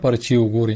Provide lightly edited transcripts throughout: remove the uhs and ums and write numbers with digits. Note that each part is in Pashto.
پرچی وګوري.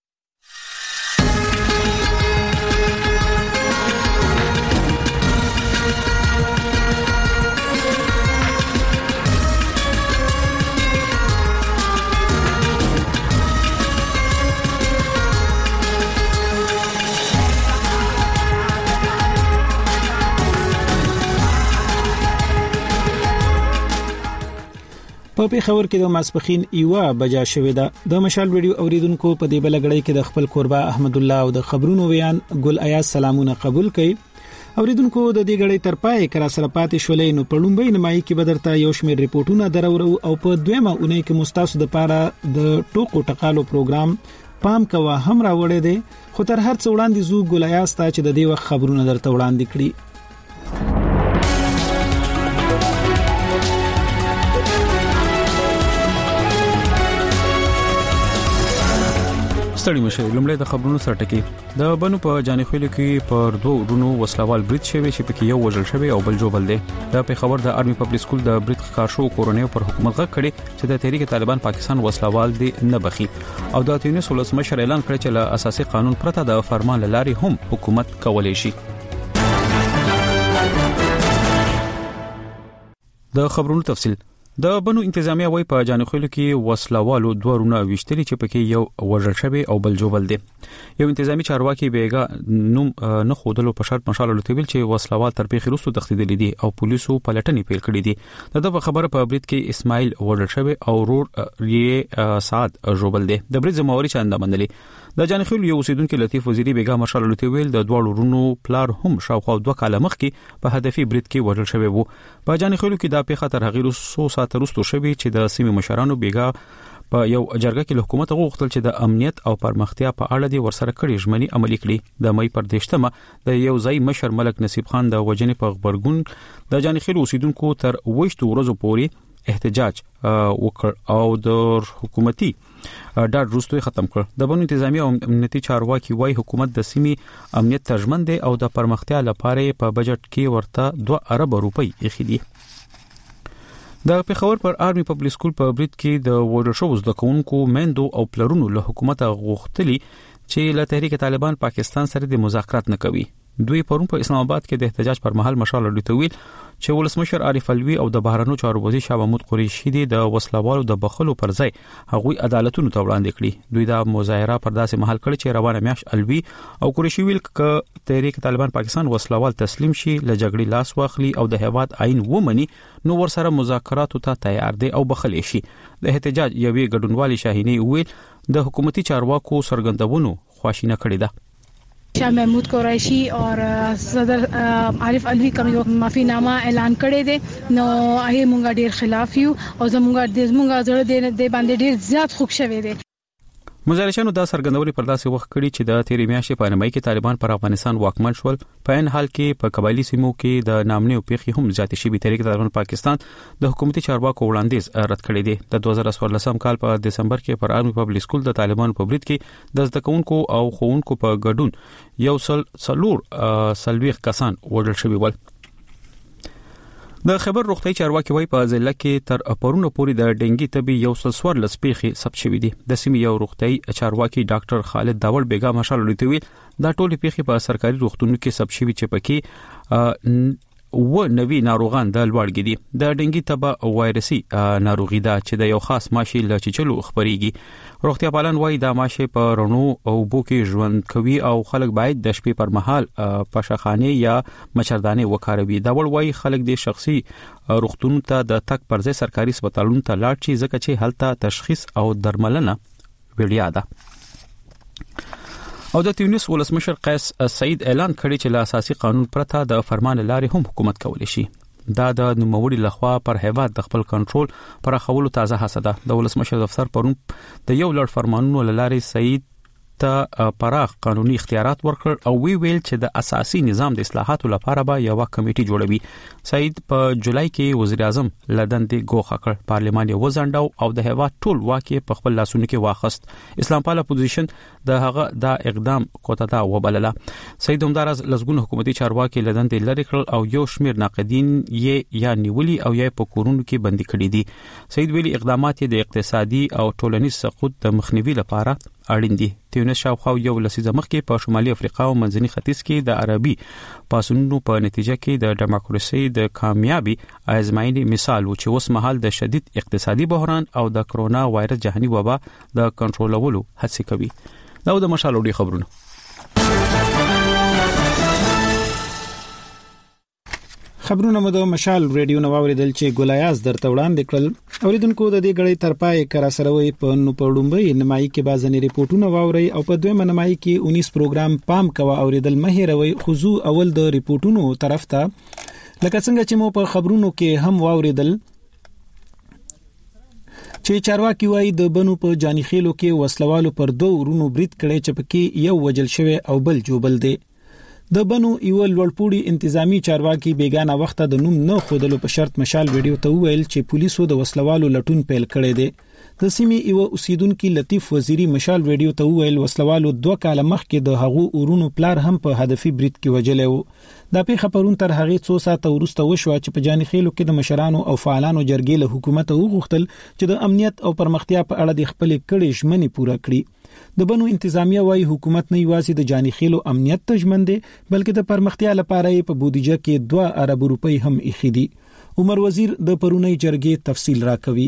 په پیښور کې د ماسپخین ایوا بجا شوې ده. د مشال ویډیو اوریدونکو په دې بلګړی کې د خپل قربا احمد الله او د خبرونو ویان ګل ایاز سلامونه قبول کړي. اوریدونکو د دې غړې تر پای کرا سره پاتې شولې نو په لومبۍ نمایي کې بدرته یو شمېر ریپورتونه درورو او په دویمه اونۍ کې مستاسو د پاره د ټوکو ټقالو پروګرام پام کوا هم راوړې دي. خو تر هر څه وړاندې زو ګل ایاز ته چې د دې وخت خبرونه درته وړاندې کړي. ستړي مشه لمړی د خبرونو سرټکی. د بنو په جانخویل کې پر دوه ورونو وسلوال برید شوی چې پکې یو وژل شوی او بل جوبل دی. د پیښور د آرمي پبلک سکول د برید ښکارشو کورونیو پر حکومت غږ کړي چې د تحریک طالبان پاکستان وسلوال دی نه بخي او د تونس ولسمشر اعلان کړی چې له اساسي قانون پرته د فرمان لاري هم حکومت کولای شي. د خبرونو تفصیل. د بنو انتظامیه وای په جانخویل کې وسلوالو دوه رونه وشتري چې پکې یو وژل شوی او بل جوبل دی. یو انتظامی چارواکي بیګا نوم نه خودلو په شرط مشال لټویل چې وسلوال تر پیښې وروسته تښتیدل دي او پولیسو پلټنې پیل کړې دي. د خبره په برید کې اسماعیل وژل شوی او رور یې سعد جوبل دی. د برید ځموري چاندا منلي. د جانخویل یو اوسیدونکو لطیف وزیری بیګا مشال لټویل د دوه رونو پلار هم شاوخوا 2 کاله مخکې په هدفي برید کې وژل شوی وو. په جانخویل کې د پیښه تر هغه وروسته ترستو شوی چې د سیمې مشرانو بیګا په یو جرګه کې حکومت غوښتل چې د امنیت او پرمختیا په اړه د ورسره کړي ژمنې عملي کړي. د مې پر دیشتمه د یو ځای مشر ملک نصیب خان د وجنې په خبرګون د جانخیل اوسیدونکو تر 28 ورځې پورې احتجاج وکړ او د حکومتي ډاډ وروسته ختم کړ. د بنو انتظامی او امنیتي چارواکي وايي حکومت د سیمې امنیت ترجمن دی او د پرمختیا لپاره په بجټ کې ورته 2 ارب روپۍ اخی دي. د پیښور پر آرمي پبلک سکول په برید کې د وژل شوو زده کوونکو میندو او پلرونو له حکومت غوښتلي چې له تحریک طالبان پاکستان سره د مذاکرات نه کوي. دوی پرون په اسلام آباد کې د احتجاج پر مهال مشال لټویل چې ولسمشر عارف علوي او د بهرنیو چارو وزیر شاه محمود قریشي د وسلوالو د بخلو پر ځای هغوی عدالتونو ته وړاندې کړي. دوی د مظاهره پر داسې مهال کړ چې روانه میاش علوي او قریشي ویل ک تحریک طالبان پاکستان وسلوال تسلیم شي له جګړې لاس واخلي او د هیواد آئین ومني نو ورسره مذاکراتو ته تیار دي او بخلې شي. د احتجاج یوې ګډونوالي شاهینې ویل د حکومتي چارواکو سرګندونو خواشینه کړې ده. शाह महमूद कुरैशी और सदर आरिफ अलवी का माफीनामा ऐलान कड़े दे नो आहे मुंगा ډیر خلاف یو او زمونږ د زمونږ زړه د باندې ډیر زیات خوښ شوی دی. مظاهرچیانو دا سرګندوري پر داسې وخت کړي چې د تیرې میاشتې په نمای کې طالبان پر افغانستان واکمن شول. په ان حال کې په قبایلی سیمو کې د نامنې پیښې هم زیاتې شوې. تحریک طالبان پاکستان د حکومتي چارواکو وړاندیز رد کړی دی. د 2014 کال په دسمبر کې پر آرمي پبلک سکول د طالبان په برید کې د زده کوونکو او ښوونکو په ګډون یو سلويخ کسان وژل شوي ول. د خبر روغتي چارواکي وای په ځله کې تر پرونه پورې د ډنګي تبي یو سلسور لسپېخي ثبت شوې دي. د سیمې یو روغتي چارواکي ډاکټر خالد داول بیګا مشال لټوي دا ټول پیښې په سرکاري روغتونونو کې ثبت شوي چې پکې و نوی ناروغان د لوړګي دي. د ډنګي تبه وایرسي ناروغي ده چې د یو خاص ماشي له چچلو خبريږي. روغتیا پالن وای دا ماشي په رونو او بو کې ژوند کوي او خلک باید د شپې پر مهال په شخانه یا مچردانه وکاروي. دا ول وای خلک د شخصي روغتونونو ته د تک پر ځای سرکاري هسپتالونو ته لاړ شي ځکه چې هلته تشخیص او درملنه وړیا ده. او د تونس ولسمشر قیس سعید اعلان کړی چې له اساسي قانون پرته د فرمان لارې هم حکومت کولی شي. دا د نوموړي لخوا پر هیواد د خپل کنټرول پر خولو تازه هڅه ده. د ولسمشر دفتر پرون د یو لړ فرمانونو لارې سعید ته پراخ قانوني اختیارات ورکړ او ویل چې د اساسي نظام د اصلاحاتو لپاره به یو کمیټي جوړوي. سعید په جولای کې وزیر اعظم لدن دی ګوښه کړ، پارلمان یې وزنډاو او د هیواد ټول واکي په خپل لاسونو کې واخست. اسلام پاله اپوزیشن د هغه دا اقدام کوتاه وبلله. سعید همدارز لزګون حکومتي چارواکي لدن دی لری کړ او یو شمیر ناقدین یې یا نیولي او یا په کورونو کې بندي کړي دي. سعید ویلي اقدامات د اقتصادي او ټولنیز سقوط د مخنیوي لپاره اړین دي. تیونس شاوخوا یو لسیزه مخکې په شمالي افریقا او منځني ختیځ کې د عربي پاسونو په نتیجه کې د دیموکراسي د کامیابی ازمایي مثال و چې اوس مهال د شدید اقتصادي بحران او د کرونا وایرس جهاني وبا د کنټرولولو هڅه کوي. دا د مشال وړي خبرونه. خبرونه مو د مشال ریډیو نو اوریدل چې ګولایاز درته وړاندې کړل. اوریدونکو د دې غړي ترپای کرا سروي په نو پړومبې نمایي کې بازنې ریپورتونه واوري او په دویمه نمایي کې 19 پروګرام پام کوا اوریدل مهیروي خضوع اول د ریپورتونو طرف ته لکه څنګه چې مو په خبرونو کې هم واوریدل چې چارواکي وایي د بنو په جاني خېلو کې وسلوالو پر دوه ورونو برید کړي چې پکې یو وجل شوی او بل جوبل دی. د بنو یو لوړپوړي انتظامی چارواکي بیگانه وخت د نوم نه خودلو په شرط مشال ویډیو ته ویل چې پولیسو د وسلوالو لټون پیل کړی دی. د سیمې یو اوسیدونکو لطیف وزیری مشال ویډیو ته ویل وسلوالو 2 کال مخکې د هغو اورونو پلار هم په هدفي برید کې وجلې وو. دا پیښه پرون تر هغه 2 ساعته وروسته وشو چې په جاني خېلو کې د مشرانو او فعالانو جرګې له حکومت وغوښتل چې د امنیت او پرمختیا په اړه د خپل کړي ژمنې پوره کړي. د بنو انتظامیه وايي حکومت نه یوازې د جاني خېلو امنیت ته ژمن دی بلکې د پرمختیا لپاره په بودیجه کې 2 ارب روپۍ هم اخیدي. عمر وزیر د پرونی جرګې تفصیل راکوي.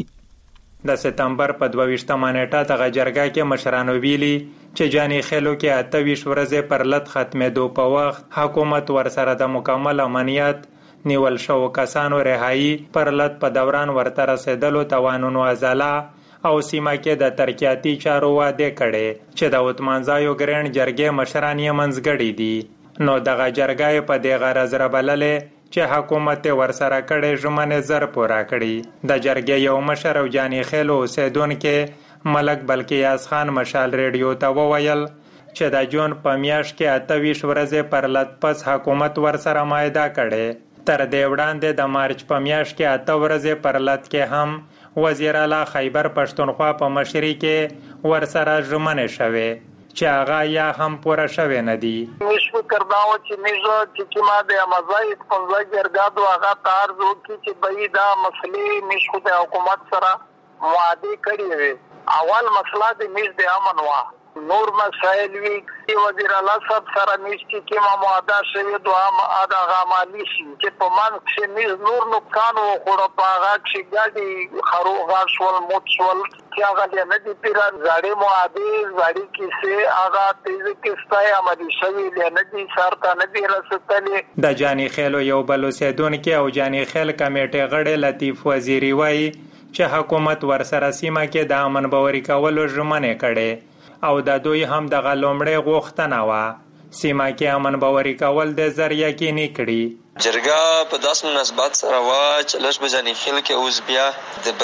د سپتمبر په 22مه نیټه دغه جرګه کې مشرانو ویلي چې جاني خېلو کې 28 ورځې پر لټ ختمېدو په وخت حکومت ورسره د مکمل امنیت نیول شو کسانو رهایی پر لټ په دوران ورته رسیدلو توانونو ازاله او سیمه کې د ترقیاتي چارو واده کړي چې د وتمنځایو ګرین جرګې مشران یې منځګړي دي. نو دغه جرګه په دې غرض رابللې چې حکومت ورسره کړي ژمنې زر پوره کړي. د جرګې یو مشر او جاني خېلو اوسیدونکو ملک بلقیاس خان مشال ریډیو ته وویل چې د جون په میاشت کې 28 ورځې پر لټ پس حکومت ورسره معاهده کړي. تر دې وړاندې د مارچ په میاشت کې 8 ورځې پر لټ کې هم وزیر اعلی خیبر پښتونخوا په مشرۍ کې ورسره ژمنې شوې چې هغه یا هم پوره شوې نه دي. مش فکر دا و چې میزه چې ما د امازای په ځګرګادو هغه تار زو چې بيدا مسلې مش خو د حکومت سره معاهده کړې وي. اول مسله د میز د امن وا نور مسائل وی وزیر اعلی صاحب سره نشتی کې ما معاهده شوی دوه ادا غامالی شي چې په من چې میز نور نقصان او خورا پاغه چې ګاډي خروغه شول موټول چې هغه نه دي پیرا زړې معاهده زړې کیسه هغه تیز کیسه عملي شوی نه دي شرط نه دي رسېدلې. د جاني خېلو یو بل اوسیدونکو او جاني خېل کمیټې غړي لطیف وزیری وایي چې حکومت ورسره سیمه کې د امن باوري کولو ژمنې کړي او د دوی هم د غلومړې غوښتنه وا سیمه کې امن باوري کول د ذریعہ کې نه کړي. جرګه په داس مناسبت سره وا چې لږ بجاني خېل کې اوس بیا د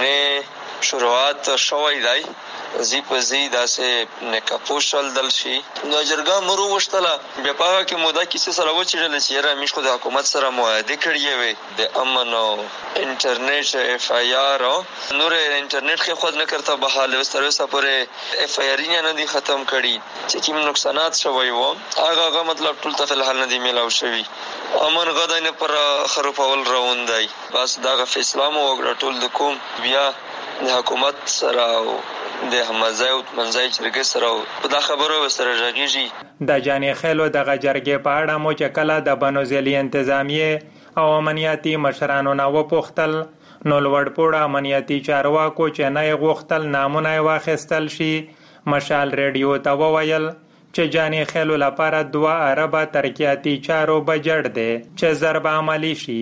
بدامنې شروعات شوې دی زی په زی داسې نکاپوشل دل شي. نو جرګه مرو وشتله بیا پاګه کې مودا کیسه سره و چې د سیاره مش خو د حکومت سره معاهده کړی وي د امن او انټرنیټ اف ای آر نور انټرنیټ کې خود نه کرتا به حال وسره پورې اف ای آر نه دي ختم کړي چې کوم نقصانات شوی وو هغه مطلب ټول ته فلحال نه دی میلاو شوی. امن غدا نه پر خروپول روندای بس دا فیصله مو وکړه ټول د کوم بیا د حکومت سره د همزای او منځای جرګې سره په دا خبرو سره راغیږي. د جاني خېلو دغه جرګې په اړه مو چې کله د بنو ضلعي انتظامیه او امنیتي مشرانو نه وپوښتل نو لوړپوړه امنیتي چارواکو چې نه غوښتل نامونه واخیستل شي مشال ریډیو ته وویل چې جاني خېلو لپاره 2 ارب ترقیاتي چارو بجټ دی چې ضرب عملی شي.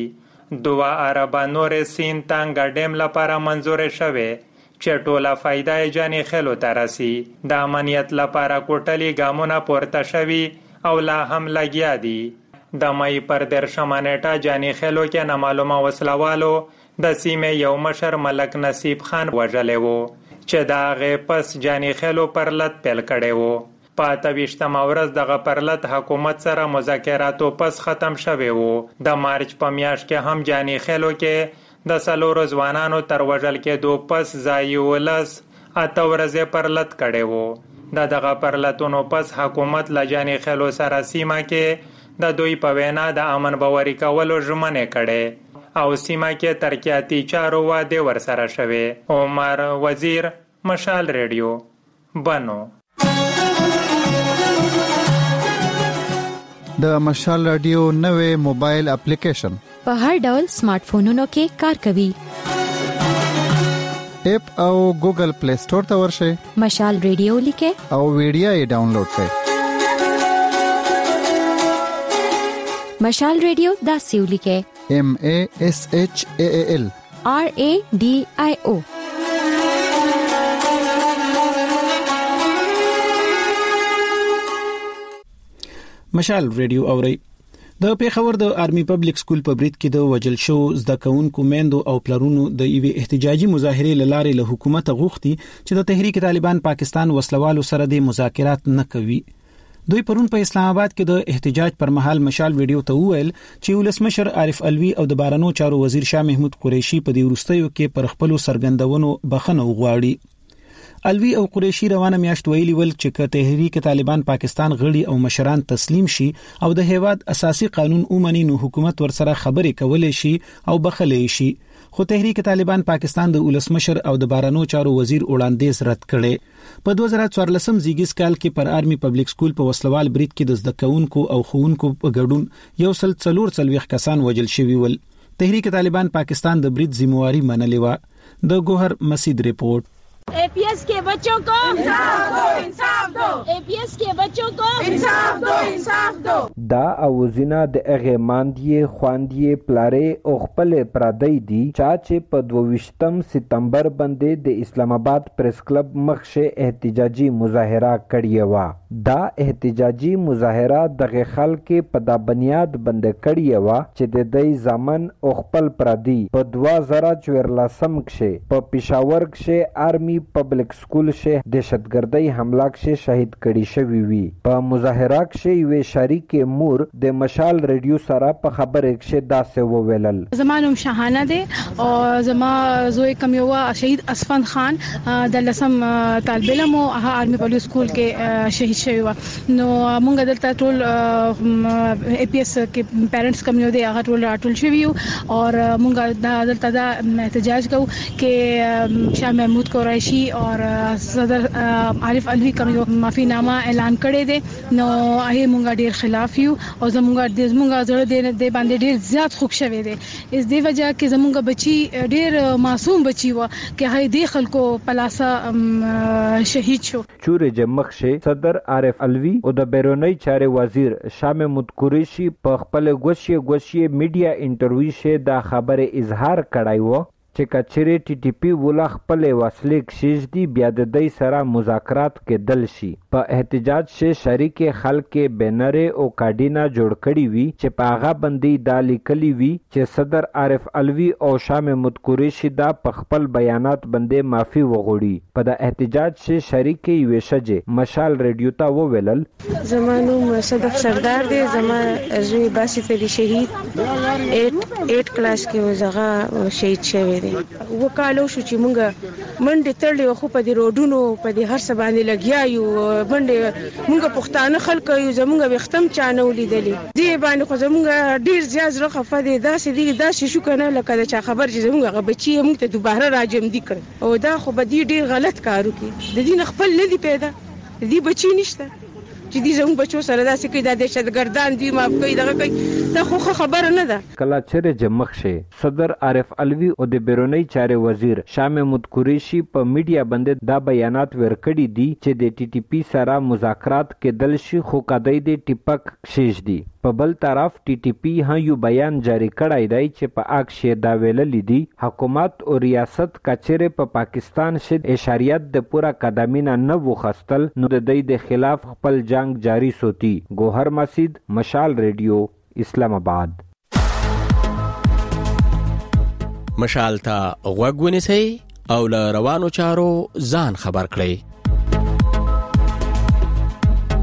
2 ارب نور سین تانګ ډیم لپاره منزور شوه چې ټوله فائدہ جاني خېلو ته راسي. د امنیت لپاره کوټلي ګامونه پورته شوي او لا هم لګیا دي. د مې پر 13مه نیټه جاني خېلو کې نامعلومه وسلوالو د سیمې یو مشر ملک نصیب خان وژلی وو چې د هغې پس جاني خېلو پر لټ پیل کړی وو. په 28مه ورځ دغه پرلط حکومت سره مذاکراتو پس ختم شوی وو. د مارچ په میاشت کې هم جاني خیلو کې د 4 ځوانانو تر وژل کېدو پس ځای 8 ورځې پرلط کړی وو. دغه پرلطونو پس حکومت له جاني خیلو سره سیمه کې د دوی په وینا د امن باوري کولو ژمنې کړې او سیمه کې ترقیاتي چارو واده ورسره شوی. عمر وزیر، مشال ریډیو، بنو. د مشال رادیو نوې موبایل اپلیکیشن په هر ډول سمارټ فونونو کې کار کوي. اپ او ګوګل پلی سٹور ته ورشئ، مشال ریډیو لیکه او ویډیو یې ډاونلوډ کړئ. مشال ریډیو داسې ولیکه MASHAAL RADIO. مشال ریډیو اوري. د پیښور د آرمي پبلک سکول په برید کې د وجل شو زده کوونکو میندو او پلرونو د ایوي احتجاجي مظاهره لاره له حکومت غوښتي چې د تحریک طالبان پاکستان وسلوالو سره د مذاکرات نه کوي. دوی پرون په اسلام آباد کې د احتجاج پر مهال مشال ویډیو ته وویل چې ولسمشر عارف علوي او د بارنو چارو وزیر شاه محمود قریشي په دې وروستیو کې پر خپل سرګندونو بخښنه وغواړي. علوي او قریشي روانه میاشت ویلي ول چې که تحریک طالبان پاکستان غړي او مشران تسلیم شي او د هیواد اساسي قانون اومني نو حکومت ورسره خبرې کولای شي او بخښلې شي. خو تحریک طالبان پاکستان د ولسمشر او د بارنو چارو وزیر وړاندیز رد کړي. په 2014 زیږیز کال کې پر آرمي پبلک سکول په وسلوال برید کې د زده کوونکو او ښوونکو په ګډون 144 کسان وژل شوي ول. تحریک طالبان پاکستان د برید ذمہواری منلې و. د ګوهر مسید رپورت. APS के बच्चों को इंसाफ दो, इंसाफ दो। APS के बच्चों को इंसाफ दो, इंसाफ दो। دا اوزینا د اغه ماندیه خواندیه پلاره او خپل پردی دی چا چې په 22 سپتمبر باندې د اسلام آباد پریس کلب مخشه احتجاجي مظاهره کړی و. دا احتجاجي مظاهره دغه خلک په د بنیاد باندې کړی و چې د دې ځمن او خپل پردی په 2014 کې په پېښور کې آرمي پبلک سکول شه دهشتګردۍ حمله کې شهید کړي شوی وي. په مظاهره کې یو شریک مور د مشال ریډیو سره په خبره کې داسې وویل. زمانم شاهانه ده او زما زوی کمیوا شهید اسفند خان د لسم طالب علم او آرمي پبلک سکول کې شهید شوی و. نو مونږ دلته ټول APS کې پیرنټس کمیو دی هغه ټول شوی او مونږ دلته دا احتجاج کوو چې شاه محمود قریشي اور صدر عارف علوي کوم معافي نامه اعلان کړی دی نو هغه مونږ ډیر خلاف یو او زمونږ زړه د باندې ډیر زیات خوښ شوی دی. اس دی وجہ کې زمونږ بچي ډیر معصوم بچي و چې هغه د خلکو پلاسا شهید شو. چورې جمخ شه صدر عارف علوي او د بیرونی چارې وزیر شاه محمود قریشي په خپل غوښي میډیا انټرویو شه دا خبره اظهار کړای و چې کچری TTP ولا خپل وسلې کشیش دی بیا د دې سره مذاکرات کې دل شي. په احتجاج شه شریک خلک بینر او کارډینا جوړ کړی وی چې پاغه باندې دا لیکلی وی چې صدر عارف علوي او شاه محمود قریشي دا په خپل بیانات باندې معافي وغوړي. په د احتجاج شه شریک یو شجه مشال ریډیو ته وویل زمانو صدف سردار دی زما زوی باسط علی شهید 8 کلاس کې وزغه شهید شوی دی. وکالو شو چې مونږ منډه تړلې خو په دې روډونو په دې هر څه باندې لګیا یو منډه مونږ پښتانه خلک یو زمونږ وختم چانه ولیدلې دی باندې خو زمونږ ډیر زیات رخصه دي داسې شو کنه لکه دا خبر چې زمونږ بچي مونږ ته دوباره راجم دي کړ او دا خو به ډیر غلط کارو کوي. د دین خپل نه دی پیدا دی بچی نشته چې دې زموږ بچو سره داسې کوي دا دهشتګردان دي ماف کوي دغه کوي دا خو خبره نه ده. کله چې جمخ شه صدر عارف علوي او د بیرونی چارې وزیر شاه محمود قریشي په میډیا باندې دا بیانات ورکړي دي چې د TTP سره مذاکرات کې دل شي خو کدی د ټیپک شیش دي. په بل طرف TTP یو بیان جاری کړی دی چې په اکشه دا ویلي دي حکومت او ریاست کچره په پاکستان شد اشاریت د پورا قدمینا نه وخستل نو د دې د خلاف خپل جنگ جاری سوتی. گوهر مسید مشال ریډیو اسلام آباد. مشال ته غوږ ونیسئ او له روانو چارو ځان خبر کړئ.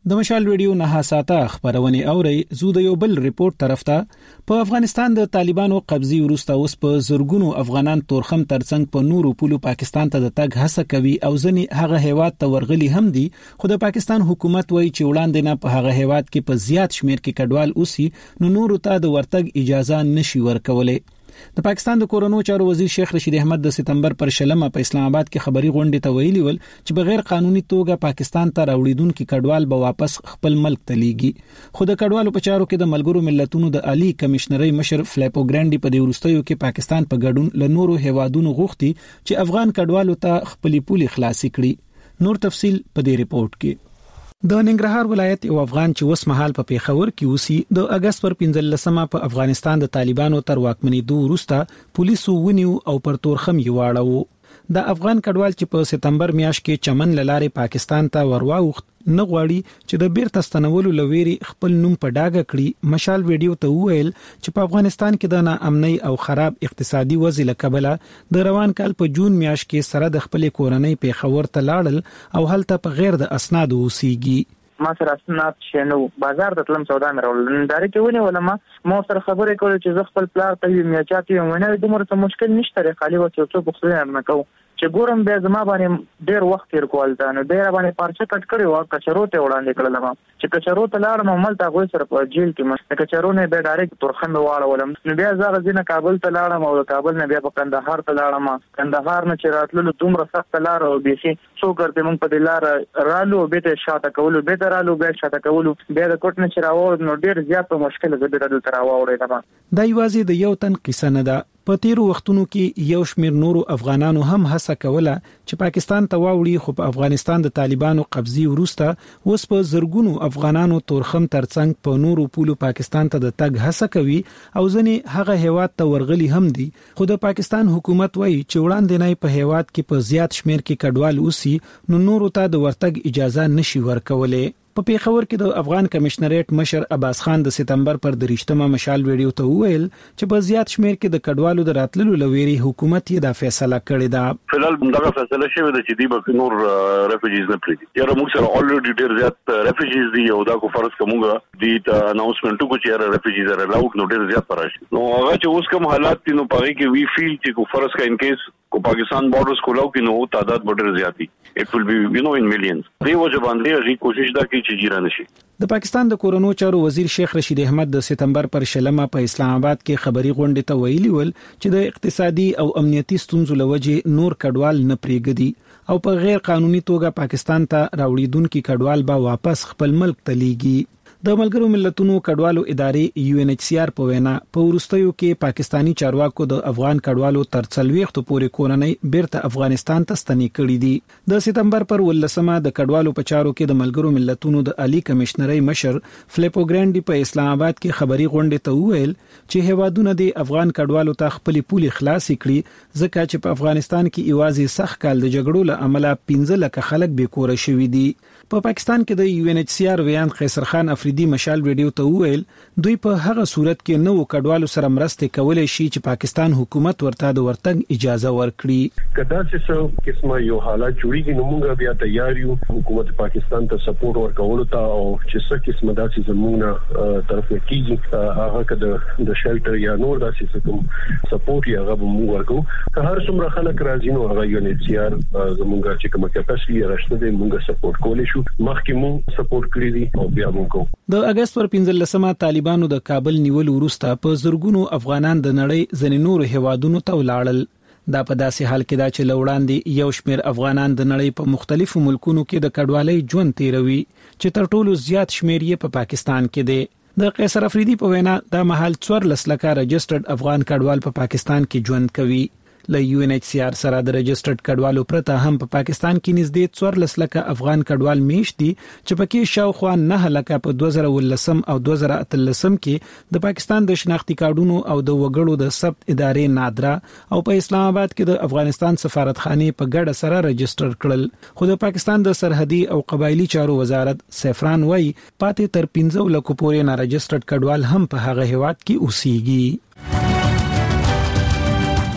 د مشال ریډیو نه ساته خبرونه اوري زو د یو بل ریپورت طرف ته په افغانستان د طالبانو قبضي وروسته اوس په زورګونو افغانان تورخم ترڅنګ په نورو پولو پاکستان ته د تګ هڅه کوي او ځنی هغه هیواد ته ورغلي هم دي خو د پاکستان حکومت وایي چې وړاندې نه په هغه هیواد کې په زیات شمیر کې کډوال اوسي نو نورو ته د ورتګ اجازه نشي ورکولای. د پاکستان د کورونو چارو وزیر شیخ رشید احمد د سپتمبر پر 16 په اسلام آباد کې خبري غونډه ته ویلي ول چې بغیر قانوني توګه پاکستان ته راوړیدونکو کډوال به واپس خپل ملک ته لیږي. خو د کډوالو په چارو کې د ملګرو ملتونو د عالی کمشنري مشر فلیپو ګرانډي په دې ورستیو کې پاکستان په ګډون له نورو هیوادونو غوښتي چې افغان کډوالو ته خپل پولي خلاصي کړي. نور تفصيل په دې ریپورت کې. د ننګرهار ولایت یو افغان چې اوس مهال په پیښور کې اوسي د اگست پر 15مه په افغانستان د طالبانو تر واکمنۍ وروسته پولیسو ونیو او پر تورخم یې واړو. د افغان کډوال چې په سپتمبر میاشت کې چمن لارې پاکستان ته ورواوخت نه غواړي چې د بیرته ستنولو لويري خپل نوم په ډاګه کړي. مشال ویډیو ته وویل چې په افغانستان کې د ناامنۍ او خراب اقتصادي وضع لکبله د روان کال په جون میاشت کې سره د خپل کورنۍ پیښور ته لاړل او هلته په غیر د اسناد اوسېږي. ما سره اسناد شنو بازار د تلم سودا مې راول ننداره کې ونه ولما ما سره خبرې کولې چې زه خپل پلان ته یې میاچاتې ونه د مرته مشکل نشته خالي وڅو څو بخښنه نه کوم چې ګورم به زما باندې ډېر وخت تیر کول دا نو ډېر باندې پارچه کټ کړی و کچرو ته وړاندې کړل ما چې کچرو ته لاړم عمل تا غوي سره په جیل کې ما کچرو نه به ډایرکټ تورخم واړولم نو بیا زغه ځینه کابل ته لاړم او کابل نه بیا په کندهار ته لاړم. کندهار نه چې راتللو دومره سخت لار او بيسي څو ګرځې مونږ په دلار رالو به ته شاته کولو به ته رالو به شاته کولو بیا د کوټ نه چې راو نو ډېر زیات مشکل زبېره دل تر واوړې دا د یوازې د یو تن قصه نه ده. په تیرو وختونو کې یو شمیر نورو افغانانو هم هڅه کوله چې پاکستان ته واوړي خو په افغانستان د طالبانو قبضي وروسته اوس په زرګونو افغانانو تورخم ترڅنګ په نورو پولو پاکستان ته د تګ هڅه کوي او ځنې هغه هیواد ته ورغلي هم دي. خو د پاکستان حکومت وایي چې وړاندې نه په هیواد کې په زیات شمیر کې کډوال اوسي نو نورو ته د ورتګ اجازه نشي ورکولای. په پیښور کې د افغان کمشنریټ مشر عباس خان د سپتمبر پر 3مه مشال ویډیو ته وویل چې په زیات شمیر کې د کډوالو د راتللو لويري حکومت یې دا فیصله کړې ده. فلال دغه فیصله شوې ده چې دی به نور ریفیوجیز نه پریږدي. یاره موږ سره الریډي ډیر زیات ریفیوجیز دي او دا کو فرض کومه دي ته اناونسمنت کو چې یاره ریفیوجیز ار الاؤډ نو ډیر زیات راشي. نو هغه چې اوس کوم حالات دي نو پاره کې وی فیل چې کو فرض کا ان کیس کو پاکستان بارډرز کولاو کې نو تعداد ډیر زیاتی اټ ویل بی یو نو ان میلیونز. دی وجه باندې غي کوشش دا کوي چې جیرا نشي. د پاکستان د کورونو چارو وزیر شیخ رشید احمد د سپتمبر پر 16 په اسلام آباد کې خبري غونډه ته ویلي ول چې د اقتصادي او امنیتي ستونزو لوجه نور کډوال نه پریږدي او په غیر قانوني توګه پاکستان ته راوړیدونکو کډوال به واپس خپل ملک ته لیږي. د ملګرو ملتونو کډوالو ادارې UNHCR په وینا په ورستیو کې پاکستانی چارواکو د افغان کډوالو تر 40 پورې کورنۍ بیرته افغانستان ته ستنې کړې دي. د سپتمبر پر 18مه د کډوالو په چارو کې د ملګرو ملتونو د عالی کمشنري مشر فلیپو ګرانډي په اسلام آباد کې خبري غونډه ته وویل چې هیوادونه د افغان کډوالو ته خپل پولي خلاصي کړي ځکه چې په افغانستان کې ایوازي سخت کال د جګړو له امله 15 لک خلک بې کور شوي دي. په پاکستان کې د UNHCR ویان خیسر خان افریدي مشال ویډیو ته وویل دوی په هغه صورت کې نو کډوالو سره مرسته کولای شي چې پاکستان حکومت ورته د ورتګ اجازه ورکړي. کدا چې قسمه یو حالت جوړیږي نو موږ بیا تیار یو حکومت پاکستان ته سپورټ ورکول ته او چې څه قسمه داسې زموږه طرف کېږي هغه کده د شلټر یا نور داسې کوم سپورټ یا هغه موږ ورکو که هر څومره خلک راځي نو هغه UNHCR زموږه چې کومه کپاسټي راشنه د موږ سپورټ کولای شو مخکې مو سپورټ کړی دي او بیا موږ د اگست پر 15مه طالبانو د کابل نیول وروسته په زرګونو افغانان د نړۍ ځینې نور هیوادونو ته ولاړل. دا په داسې حال کې دا چې لوړاندې یو شمیر افغانان د نړۍ په مختلفو ملکونو کې د کډوالۍ ژوند تیروي چې تر ټولو زیات شمیر یې په پاکستان کې دی. د قیصر افریدي په وینا دا مهال 14 لک رجسټرډ افغان کډوال په پاکستان کې ژوند کوي. له UNHCR سره د رجسټرډ کډوالو پرته هم په پاکستان کې نږدې 14 لک افغان کډوال میشت دي چې پکې شاوخوا 9 لک په 2019 او 2013 کې د پاکستان د شناختی کارډونو او د وګړو د ثبت ادارې نادرا او په اسلام آباد کې د افغانستان سفارتخانه په ګډه سره رجسټر کړل. خو د پاکستان د سرحدي او قبایلی چارو وزارت سفران وای پاتې تر 15 لک پورې نه رجسټرډ کډوال هم په هغه هیواد کې اوسېږي.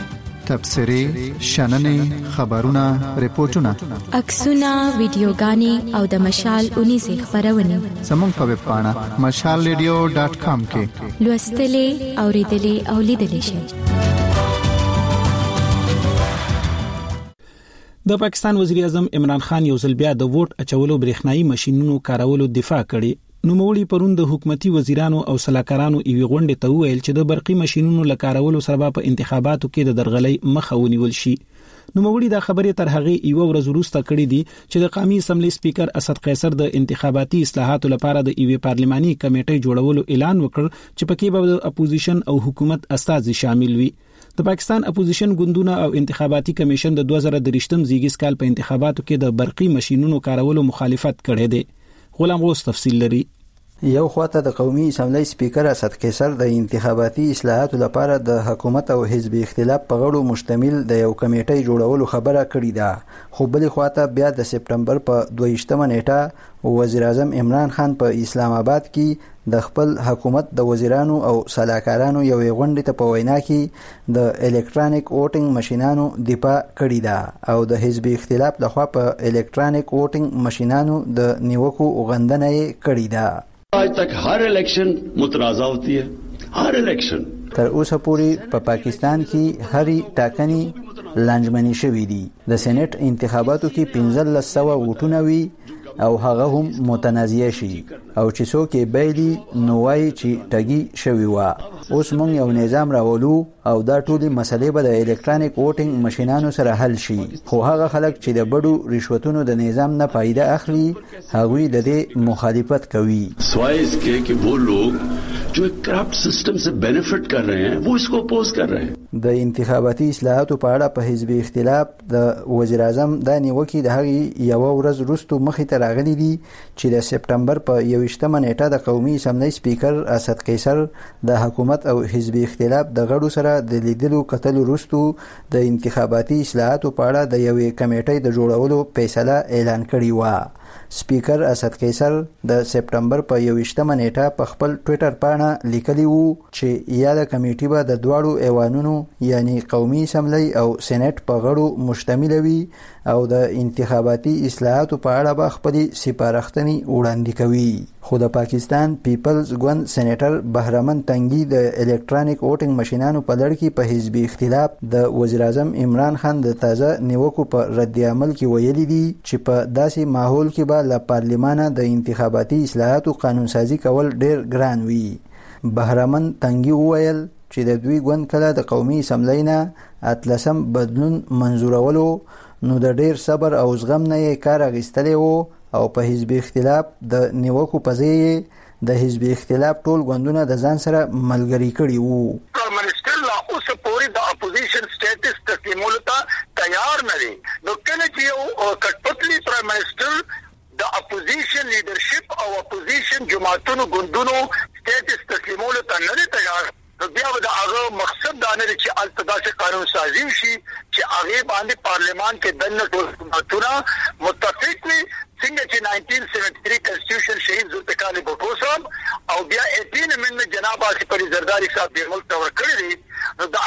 تبصرې شننې خبرونه ریپورتونه عکسونه ویډیوګانې او د مشال 19 خبرونه زموږ په ویب پاڼه mashalradio.com کې لوستلې اوریدلې او لیدلې شئ. د پاکستان وزیر اعظم عمران خان یو ځل بیا د ووټ اچولو برېښنايي ماشينونو کارولو دفاع کړې. نوموړي پرون د حکومتي وزیرانو او سلاکارانو ایوي غونډې ته وویل چې د برقي ماشينونو لکارولو سره په انتخاباتو کې د درغلۍ مخه ونیول شي. نوموړي دا خبرې تر هغه ایوه ورځ وروسته کړې دي چې د قومي اسمبلی سپیکر اسد قیصر د انتخاباتي اصلاحاتو لپاره د ایوي پارلماني کمیټې جوړولو اعلان وکړ چې پکې به د اپوزیشن او حکومت استازي شامل وي. د پاکستان اپوزیشن ګوندونه او انتخاباتي کمیشن د 2023 زیږیز کال په انتخاباتو کې د برقي ماشينونو کارولو مخالفت کړی دی. غلام غوث تفصیل لري. یو خواته د قومي اسمبلی سپیکر اسد قیصر د انتخاباتي اصلاحاتو لپاره د حکومت او حزب اختلاف په غړو مشتمل د یو کمیټې جوړولو خبره کړې ده، خو بلې خواته بیا د سپټمبر په 22 نیټه وزیر اعظم عمران خان په اسلام آباد کې د خپل حکومت د وزیرانو او سلاکارانو یو غونډه ته په وینا کې د الکترونیک ووټینګ ماشينانو دفاع کړې ده او د حزب اختلاف لخوا په الکترونیک ووټینګ ماشينانو د نیوکو غندنه کړې ده. आज तक हर इलेक्शन मुतराजा होती है, हर इलेक्शन تر اوسه پورې په پاکستان کې هرې ټاکنې لانجمنې شوې دي. د سېنات انتخاباتو کې 1500 ووټونه وي او هغه هم متنازعه شي او چې څوک یې بایلي نو وایي چې ټګي شوی و. اوس موږ یو نظام راولو او دا ټولې مسلې به د الکترونیک ووټینګ ماشينانو سره حل شي، خو هغه خلک چې د بډو رشوتونو د نظام نه فائدہ اخلي هغوی د دې مخالفت کوي. سوائے اس کے کہ وہ لوگ جو کرپٹ سسٹم سے بینیفٹ کر رہے ہیں وہ اس کو اپوز کر رہے ہیں. د انتخاباتي اصلاحاتو په اړه په حزب اختلاف د وزیر اعظم د نیوکې د هغې یو ورځ وروسته مخې ته راغلي دي چې د سپټمبر په 21 نیټه د قومي اسمبلی سپیکر اسد قیصر د حکومت او حزب اختلاف د غړو سره د لیدلو کتلو وروسته د انتخاباتي اصلاحاتو په اړه د یوې کمیټې د جوړولو فیصله اعلان کړې و. سپیکر اسد قیصر د سپټمبر په 21 نیټه په خپل ټوئیټر باندې لیکلی وو چې یا د کمیټې به د دواړو ایوانونو یعنی قومي اسمبلی او سېنات په غړو مشتمل وي او د انتخاباتي اصلاحاتو په اړه به خپل سپارښتنې وړاندې کوي. خو د پاکستان پیپلز ګوند سېنیټر بهرمن تنګي د الکترونیک ووټینګ ماشينانو په لړ کې په حزب اختلاف د وزیر اعظم عمران خان د تازه نیوکو په رد عمل کې ویلي دي چې په داسې ماحول کې به له پارلمانه د انتخاباتي اصلاحاتو قانون سازي کول ډېر ګران وي. بهرمن تنګي وویل چې د دوی ګوند کله د قومي اسمبلی نه 13 بدلون منزورولو نو د ډېر صبر او زغم نه یې کار اخیستلی وو او په حزب اختلاف د نیوکو په ځای د حزب اختلاف ټول ګوندونه د ځان سره ملګری کړي وو. منسټر لا اوس پورې د اپوزیشن سټیټس تسلیمولو ته تیار نه دي. نو کله چې یو کټپتلی پرایم منسټر د اپوزیشن لیډرشپ او اپوزیشن جماعتونو ګوندونو سټیټس تسلیمولو ته نه تیار، بیا به د هغه مقصد دا نه چې التداسه قانون سازي شي چې هغه باندې پارلیمان کې دنه ټول حکومتونه متفق وي څنګه چې 1973 کنسټیټیوشن شهید ذوالفقار علي بھٹو صاحب او بیا 18 امندمنت جناب آصف علي زرداری صاحب د ملک ته ورکړي دي. نو د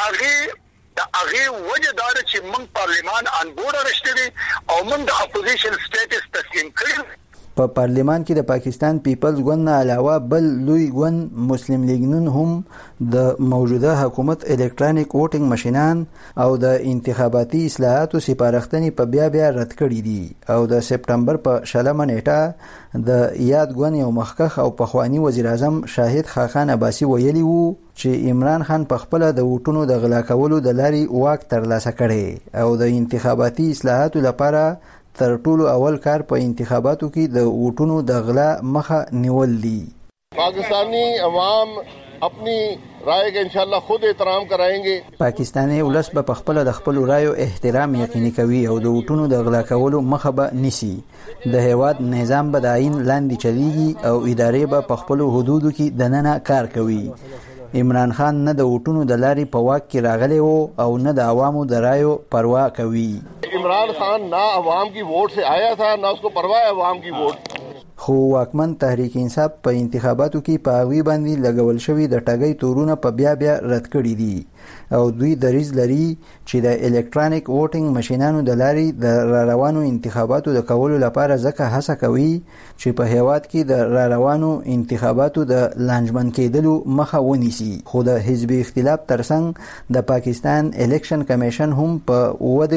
هغه وجه دا چې موږ پارلیمان ان بورډ راشتي او موږ د اپوزیشن سټیټس تسلیم کړی. په پارلیمان کې د پاکستان پیپلز ګوند نه علاوه بل لوی ګوند مسلم لیگ نون هم د موجوده حکومت الکترونیک ووټینګ ماشينان او د انتخاباتي اصلاحاتو سپارښتنې په بیا رد کړې دي او د سپټمبر په 20 نیټه د یاد ګوند یو مخکخ او پخوانی وزیر اعظم شاهد خاقان عباسي ویلي وو چې عمران خان په خپل د ووټونو د غلا کولو د لارې واک ترلاسه کړي او د انتخاباتي اصلاحاتو لپاره تر ټولو اول کار په انتخاباتو کې د ووټونو د غلا مخه نیول دي. پاکستانی عوام اپنی رائے کا انشاءاللہ خود احترام کرائیں. پاکستاني ولس به خپل د خپل رایو احترام یقیني کوي او د ووټونو د غلا کولو مخه به نیسي. د هیواد نظام به د عین لاندې چلیږي او ادارې به په خپل حدودو کې دننه کار کوي. عمران خان نه د ووټونو د لارې په واک کې راغلی وو او نه د عوامو د رایو پروا کوي. عمران خان نہ عوام کی ووٹ سے آیا تھا نہ اس کو پرواہ ہے عوام کی ووٹ. خو واکمن تحریک انصاف په انتخاباتو کې په هغوی باندې لګول شوي د ټاګۍ تورونه په بیا رد کړي دي او دوی دریځ لري چې د الکترونیک ووټینګ ماشینانو د لارې د روانو انتخاباتو د کولو لپاره ځکه هڅه کوي چې په هیواد کې د روانو انتخاباتو د لانجمن کېدلو مخه ونیسي. خو د حزبي اختلاف ترڅنګ د پاکستان الیکشن کمیشن هم په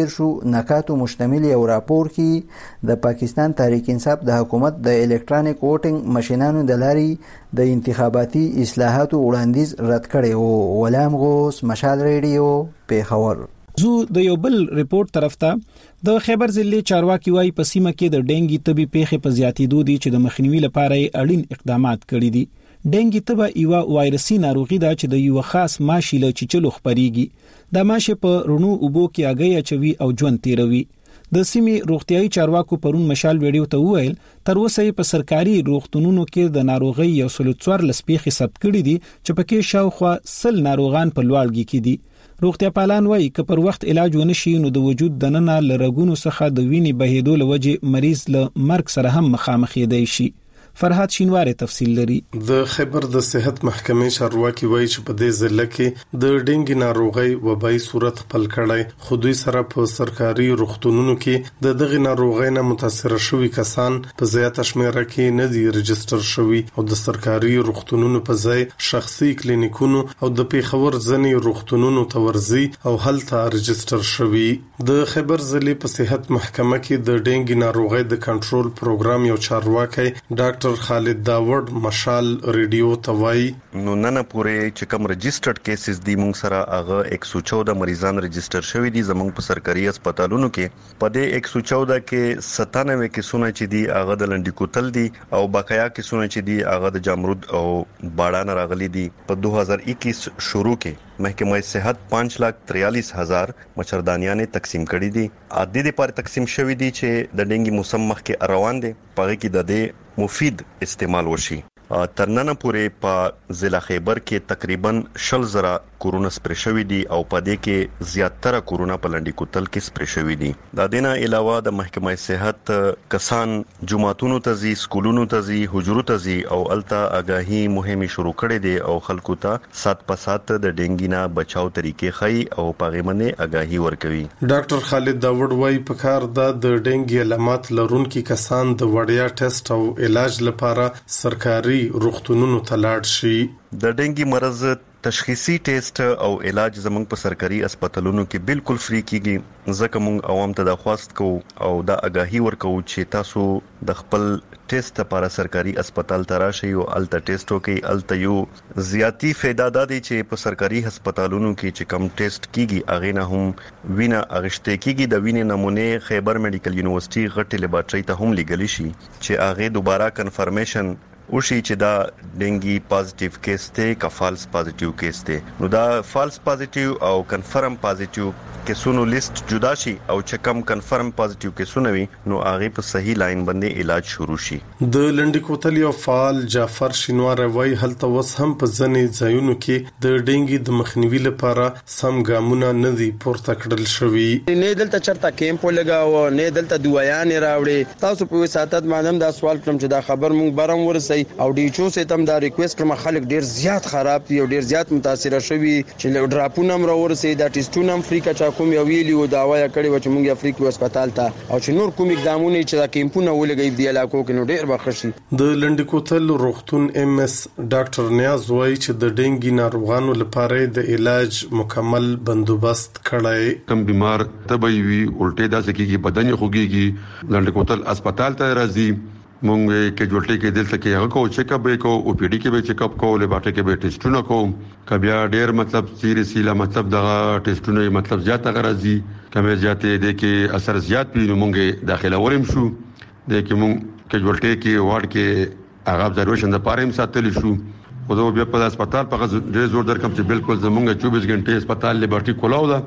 14 نکاتو مشتمل یو راپور کې د پاکستان تحریک انصاف د حکومت د الکترونیک ووټینګ ماشینانو د لارې د انتخاباتي اصلاحاتو وړاندیز رد کړی و. غلام غوث، مشال ریډیو، پیښور. زو د یو بل ریپورت طرف ته د خیبر ضلع چارواکي وايي په سیمه کې د ډینګي تبي پیښې په زیاتېدو دي چې د مخنیوي لپاره اړین اقدامات کړي دي. ډینګي تبه یو وایرسي ناروغي ده چې د یو خاص ماشي له چچلو خپريږي. د ماشي په رونو اوبو کې اگې اچوي او ژوند تیروي. د سیمې روغتيایي چارواکو پرون مشال ویډیو ته وویل تر اوسه په سرکاري روغتونونو کې د ناروغي یو سلوڅور لسپېخي ثبت کړي دي چې پکې شاوخوا 100 ناروغان په لوړګي کې دي. روغتیا پالان وایي چې پر وخت علاج ونشي نو د وجود دننه لرګونو څخه د وینې بهیدو لوجه مریض له مرګ سره هم مخامخ دی شي. فرحات شینواری تفصیل لري. د خیبر د صحت محکمې چارواکي وایي چې په دې ضلع کې د ډینګي ناروغي وبای صورت خپل کړي. خو دوی سره په سرکاري روغتونونو کې د دغه ناروغۍ نه متاثر شوي کسان په زیاته شمیره کې نه دي رجستر شوي او د سرکاري روغتونونو په ځای شخصي کلینیکونو او د پیښور ځنی روغتونونو ته ورځي او هلته رجستر شوي. د خیبر ضلع په صحت محکمه کې د ډینګي ناروغۍ د کنټرول پروګرام یو چارواکي ډاکټر خالد داوود مشال ریډیو توای نو نن پورې چې کوم رجسترډ کیسز دی مونږ سره هغه 114 مریضان رجستر شوی دي زموږ په سرکاري هسپتالونو کې. په دې 114 کې 97 کیسونه چې دی هغه د لنډی کوتل دي او بقایا کیسونه چې دی هغه د جامرود او باډان راغلي دي. په 2021 شروع کې محکمه صحت 5,43,000 مچردانیان تقسیم کړي دي. عادي لپاره تقسیم شوی دي چې د ډینګي موسم مخکې روان دي پاره کې د دې مفید استعمال وشي. ترننه پورې په ضلع خیبر کې تقریبا 100,000 کورونا سپری شوی دي او په دې کې زیاتره کورونا په لنډی کوتل کې سپری شوی دي. د دینه علاوه د محکمه صحت کسان جمعتونو ته ځي، سکولونو ته ځي، حجرو ته ځي او الته آگاهی مهمه شروع کړي دي او خلکو ته سات په سات د ډینګي نه بچاو طریقې خي او پاغه منه آگاهی ورکوي. ډاکټر خالد داوود وايي په کار د ډینګي علامات لرونکي کسان د وړیا ټیسټ او علاج لپاره سرکاري روغتونونو ته لاړ شي. د ډینګي مرض تشخیصي ټیسټ او علاج زموږ په سرکاري هسپتالونو کې بالکل فری کیږي. ځکه موږ عوام ته درخواست کوو او دا آگاهی ورکوو چې تاسو د خپل ټیسټ لپاره سرکاري هسپتال ته راشئ او الته ټیسټ وکړئ. الته یو زیاتی فائدہ ده چې په سرکاري هسپتالونو کې چې کم ټیسټ کیږي هغه نه هم وینه اغشته کیږي. د وینې نمونه خیبر میډیکل یونیورسيټي غټه لیبارټري ته هم لګلی شي چې هغه دوباره کنفرمیشن وشي چې دا ډینګي پازیټیو کیس ته کا فالس پازیټیو کیس ته. نو دا فالس پازیټیو او کنفرم پازیټیو کیسونو لیست جدا شي او چې کم کنفرم پازیټیو کیسونه وي نو هغه په صحیح لاین باندې علاج شروع شي. د لنډی کوتل یو فعال جعفر شینوار وای هلته وس هم په ځنې ځایونو کې د ډینګي د مخنیوي لپاره سم ګامونه نه دي پورته کړل شوی. نه دلته چرته کیمپ لګاو نه دلته دوايان راوړي. تاسو په وساتت باندې دا سوال کوم چې دا خبر مونږ برم ورسي او ډي چو سیتم دا ریکوست کوم خلک ډیر زیات خراب دي او ډیر زیات متاثر شوي چې ډراپونه هم راورسي دا ټیسټونه هم فری کا کوم یو ویلی او دا وایا کړي و چې مونږ افریقا هسپتال ته او چې نور کوم اقدامونه چې دا کیمپونه ولګي دی علاقو کې نو ډیر بخښي. د لنډی کوتل روغتون ام اس ډاکټر نیاز وایي چې د ډینګي ناروغانو لپاره د علاج مکمل بندوبست کړای. کم بیمار تبي وي الټه داسې کیږي بدن خوږيږي لنډی کوتل هسپتال ته راځي. مونږ کې جوړټي کې دلته کې هغه کو چیک اپ کو او پی ډی کې به چیک اپ کو لیبارټري کې به ټیسټونه کو کبیا ډیر مطلب سیریسیلا مطلب دغه ټیسټونه مطلب زیات غرضی کمه زیاتې د کې اثر زیات پی مونږه داخله وریم شو د کې مونږ کې جوړټي کې وارد کې هغه ابزرویشن د پاره هم ساتل شو. خو دا بیا په هسپتال په ډیر زور در کوم چې بالکل زمونږ 24 غنټه هسپتال لیبارټري کولاو ده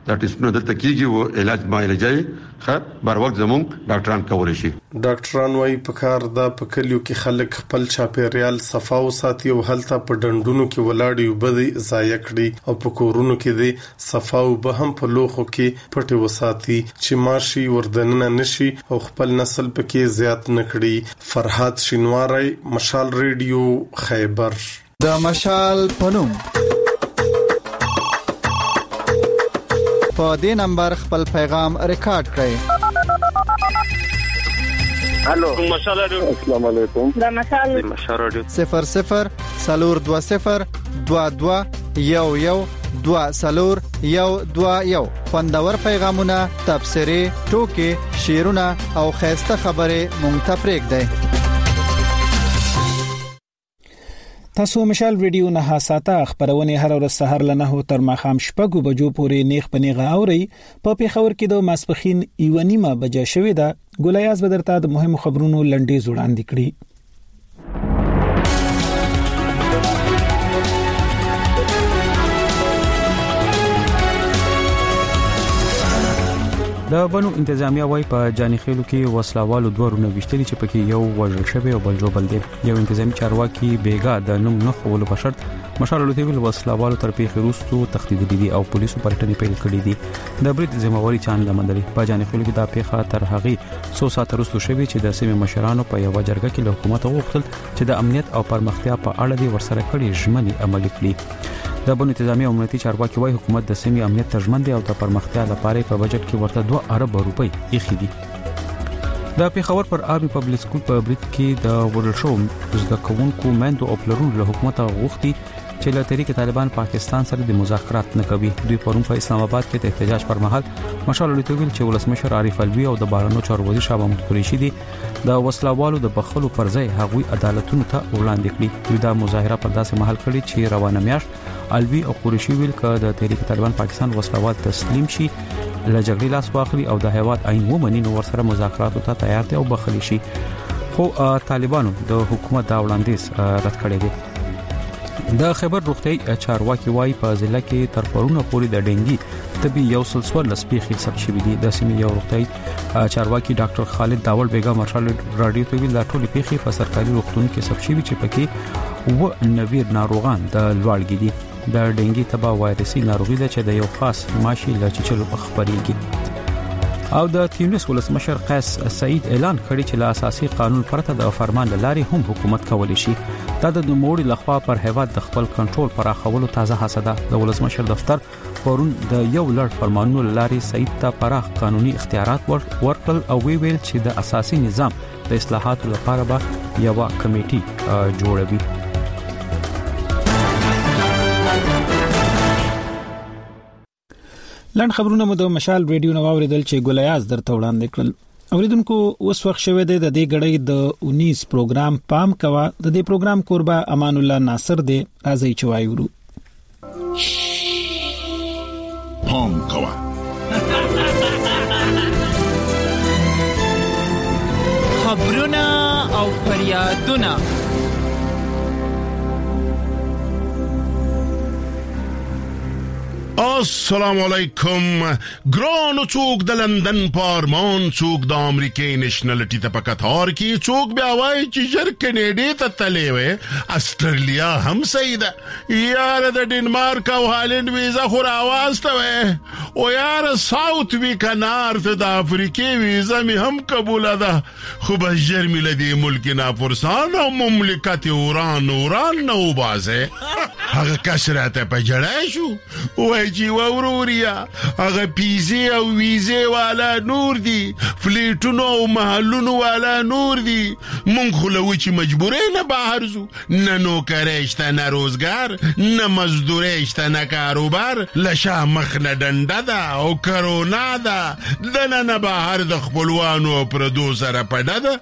دا ټیسټونه دلته کیږي او علاج معالجه بر وخت زموږ ډاکټران کولای شي. ډاکټران وايي په کار دا په کلیو کې خلک خپل چاپیریال صفا او ساتي او هلته په ډنډونو کې ولاړ یو بده ضایع کړي او په کورونو کې د صفا او به هم په لوخو کې پټي وساتي چې ماشي وردننه نشي او خپل نسل پکې زیات نکړي. فرحات شینواری، مشال ریډیو، خیبر. د مشال پنوم په دې نمبر خپل پیغام ریکارډ کړئ. الو مشال رادیو. السلام علیکم. دا مشال رادیو 00 420 22 11 20121. خوندور پیغامونه، تبصرې، ټوکې، شعرونه او خاصه خبره مونږ ته پرېږدئ. تاسو مشال ریډیو نه ساته خبرونه هر ورځ سحر له 9 تر ماښام 6 بجو پورې نیخ پنیغه اوري. په پیښور کې د ماسپخین 1:30 بجې شوې ده. ګولیاز بدرته د مهمو خبرونو لنډې وړاندې کړي. د بنو انتظامیه وای په جاني خېلو کې وسلوالو دورونه وشتري چې پکې یو وژل شوی او بل جوړ دی. یو انتظامی چارواکي بیګا د نوم نه خولو په شرط مشال لوتیول وسلوالو تر پیښې وروسته تخدید دي او پولیسو پرټنې پیل کړې دي. د برید ذمہواری چان لمندري په جاني خېلو کې دا پیښه تر هغه 100 ساعت وروسته شوی چې د سیمې مشرانو په یو جرګه کې له حکومت غوښتل چې د امنیت او پرمختیا په اړه دي ورسره کړي ژمنې عملي کړي. د بنو انتظامیه عمومي چارواکي وايي حکومت د سیمې امنیت ترجمن دی او د پرمختیا لپاره په بجټ کې ورته 2 ارب روپۍ ایښي دي. د پیښور پر آرمي پبلک سکول په برید کې د ورل شو زده کوونکو مندو او پلرونو له حکومت غوښتي چې له تحریک طالبان پاکستان سره د مذاکرات نه کوي. دوی پرون په اسلام آباد کې د احتجاج پر مهال مشال لوتویل چې ولسمشر عارف الوی او د بارانو چارو وزیر شاه محمود قریشي دي د وسلوالو د بخښلو پر ځای هغوی عدالتونو ته وړاندې کړي. دوی دا مظاهره په داسې مهال کړې چې روانه میاشت الوی او قریشي ویل ک د تحریک طالبان پاکستان وسلوال تسلیم شي له جګړې لاس واخلي او د هیواد عین ومني نو ورسره مذاکرات ته تیار دي او بخښلي شي. خو طالبانو د حکومت دا وړاندیز رد کړی دی. د خبر روغتي چارواکي وايي په ضلع کې تر پرونه پورې د ډنګي طبي یو سلسله لسپیخي ثبت شوی دی. د سیمې یو روغتي چارواکي ډاکټر خالد داول بیگا مشال رادیو ته ویل دا ټول پیخي په سرکاري روغتون کې ثبت شوی چې پکې و نویر ناروغان د لوړګي دي. د ډنګي تبا وایرسي ناروغي ده چې د یو خاص ماشي له چچلو خبريږي. او د تیونس ولسمشر قیس سعید اعلان کړی چې له اساسي قانون پرته د فرمان لاري هم حکومت کولی شي. دا د نوموړي لخوا پر هیواد د خپل کنټرول پراخولو تازه هڅه ده. د ولسمشر دفتر پرون د یو لړ فرمانونو لاري سعید ته پراخ قانوني اختیارات ورکړل او ویل چې د اساسي نظام د اصلاحاتو لپاره به یو کمیټي جوړوي. لند خبرونه مو د مشال ریډیو نو اوریدل چې ګولیاز درته وړاندې کړل. اوریدونکو اوس وخت شوه د دې غړې د 19 پروګرام پام کوا. د دې پروګرام قربا امان الله ناصر دی. راځي چې وایو پام کوا. خبرونه او فریادونه السلام علیکم. ګرانو څوک د لندن پارمان، څوک د امریکای نېشنلټی ته په قطار کې، څوک بیا وایي چې ژر کینیډا ته تللی وي. استرالیا هم صحیح ده یاره. د ډنمارک او هالند ویزا خو راواسته وي او یاره ساوت وی کنارت د افریقې ویزا می هم قبول ده. خو بس ژر می لدی ملک ناپرسان او مملکت اوران نه وباسه. هغه کسراته په جړای شو وای چې وروریا هغه پیزه او ویزه والا نور دي، فلیټونو او محلونو والا نور دي. مونږ خلوي چې مجبورې نه بهر زو، نه نوکرشته، نه روزګار، نه مزدورشته، نه کاروبار. لشا مخ نه ډنډه ده او کرونا ده. دنه نه بهر د خپلوانو او پردو سره پډه ده.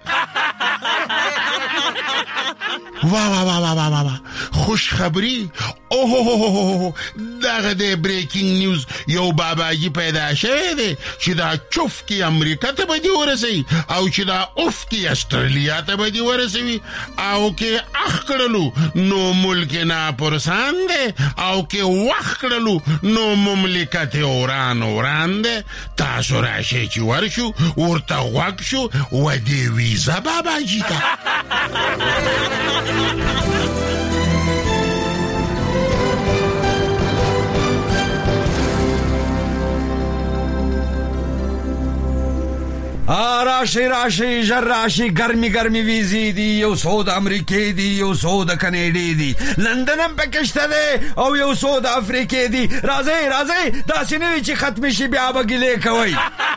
وا وا وا وا وا خوش خبری. اوه دا دغه د بریکینګ نیوز یو باباجي پیدا شوی دی چې دا چوف کې امریکا ته به دی ورسوي او چې دا اوف کې استرالیا ته به دی ورسوي او کې اخ کړلو نو ملک نه پرسان دی او کې وخت کړلو نو مملکت اوران دی. تاسو راشئ چې ورشو ورته غوږ شو و دې ویزا باباجي ته. راشي ژر راشي ګرمي ویزې دي یو څو د امریکې دي یو څو د کینیډې دي لندن هم پکې شته دی او یو څو د افریقې دي. راځئ داسې نه وي چې ختم شي بیا به ګیلې کوئ.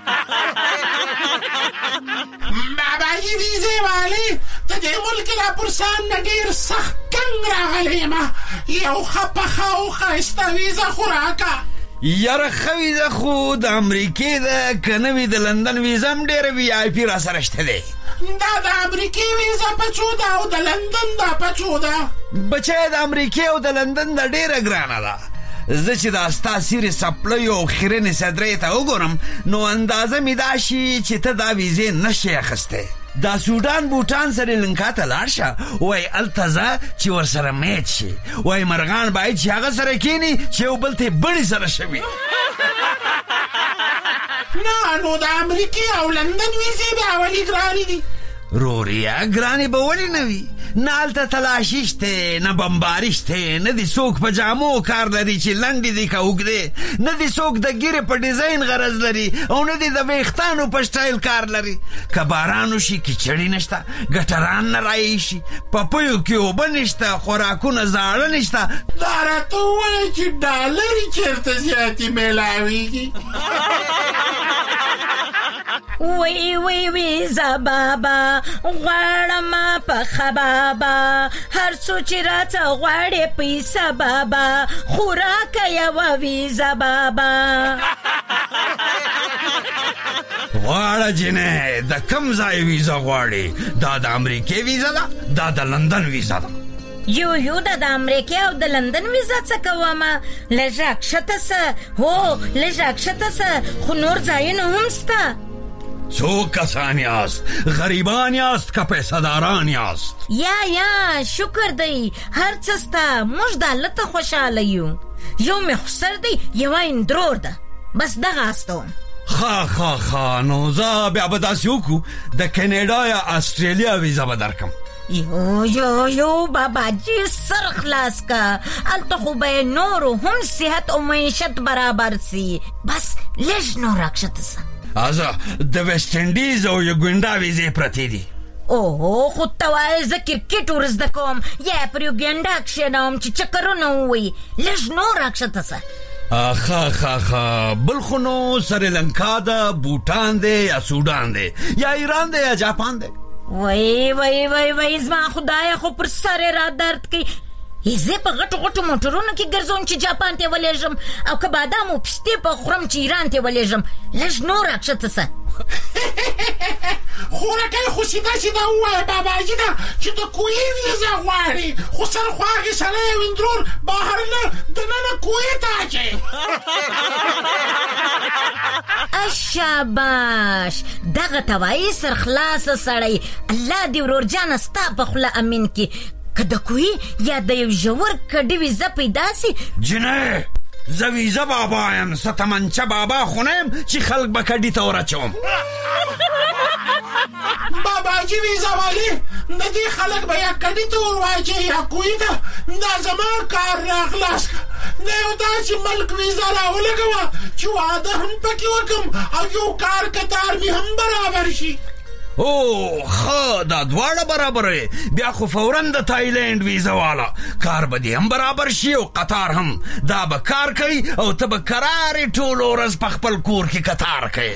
باباجي ویزې والی ته دې ملک لا پرسان نه ډېر سخت کنګ راغلی یم یو ښه پخه او ښایسته ویزه خو راکه. یاره ښه ویزه خو د امریکې ده که نه وي د لندن ویزه هم ډېره وي آی پي را سره شته دی. دا د امریکې ویزه په څو ده او د لندن دا په څو ده؟ بچی د امریکې او د لندن دا ډېره ګرانه ده. زه چې دا ستا سیرې سپلیو او خیرنې صدرې ته وګورم نو اندازه مې دا شي چې ته دا ویزې نه شې اخیستی. دا سودان بوټان سریلنکا ته لاړ شه وای هلته ځه چې ورسره میچ شي وای مرغان باید چې هغه سره کیني چې یو بل ته بڼې سره شوي. نه نو د امریکې او لندن ویزې بیا ولې ګرانې دي؟ روریا ګرانې به ولې نه وي؟ نه هلته تلاشي شته نه بمباري شته نه دې څوک په جامو کار لري چې لنډې دي که اوږدې نه دې څوک د ګیرې په ډیزاین غرض لري او نه دې د ویښتانو په سټایل کار لري. که باران وشي کیچړي نشته ګټران نه رایشي پپیو کې اوبه نشته خوراکونه زاړه نشته. دا راته ووایه چې ډالرې چېرته زیاتې میلاویږي؟ وی ویزا بابا غواړم پخه بابا هر څو چې راته غواړې پیسه بابا خوراکه یوه ویزا بابا. غواړه جنې د کم ځای ویزا غواړې؟ دا د امریکې ویزا ده دا د لندن ویزا ده. یو د امریکا او د لندن ویزا څه کومه لږه کښته سه هو لږه کښته سه خو نور ځایونه هم سته. څو کسان یاست؟ غریبان یاست که پیسه داران یاست؟ یا شکر دی هر څه سته موږ د الله ته خوشحاله یو. یو مې خسر دی یوه اندرور ده بس دغه استوم. ښه نو زه بیا به داسې وکړو د کینیډا یا استرالیا ویزا به درکم. یو باباجي سر خلاص کا الته خو به نورو هم صحت او معیشت برابر سی بس لږ نور راکښته سه. د ویسټ انډیز او یوګینډا ویزې پرتې دي. اوه خو ته وایې زه کرکټ ور زده کوم یا پر یوګینډا کښېنوم چې چکرونه ووایي لږ نور راکښته سه. ښه بل خو نو سریلنکا ده بوټان دی یا سودان دی یا ایران دی یا جاپان دی. وای زما خدایه خو پر سر را درد کوي. زه په غټو موټرونو کې ګرځوم چې جاپان ته ولېږم او که بادام او پستې په خورم چې ایران ته ولېږم لږ نور راکښته سه. خورکۍ خو سیده ووایه باباجي ده چې د کوهي ویزه غواړي خو سرخواږې سړی او اندرور بهر نه دننه کوهي ته اچوي. شاباش دغه ته وایي سرخلاصه سړی. الله دې ورورجانه ستا په خوله امین کړي. که د کوهي یا د یو ژور کډې ویزه پیدا سي جنې زه ویزه بابا یم څه تمنچه بابا خو نه یم چې خلک به کډې ته ور باباجي ویزه والي د دې خلک به یا کډې ته ور واچوي یا کوهي ته. دا زما کار راخلاص که د یو داسې ملک ویزه راولګوه چې واده هم پکې وکړم او یو کار کتار مې هم برابر شي. ښه دا دواړه برابره بیا خو فوراً د تایلند ویزه والا کار به دې هم برابر شي او قطار هم. دا به کار کوي او ته به کرارې ټوله ورځ په خپل کور کې قطار کوي.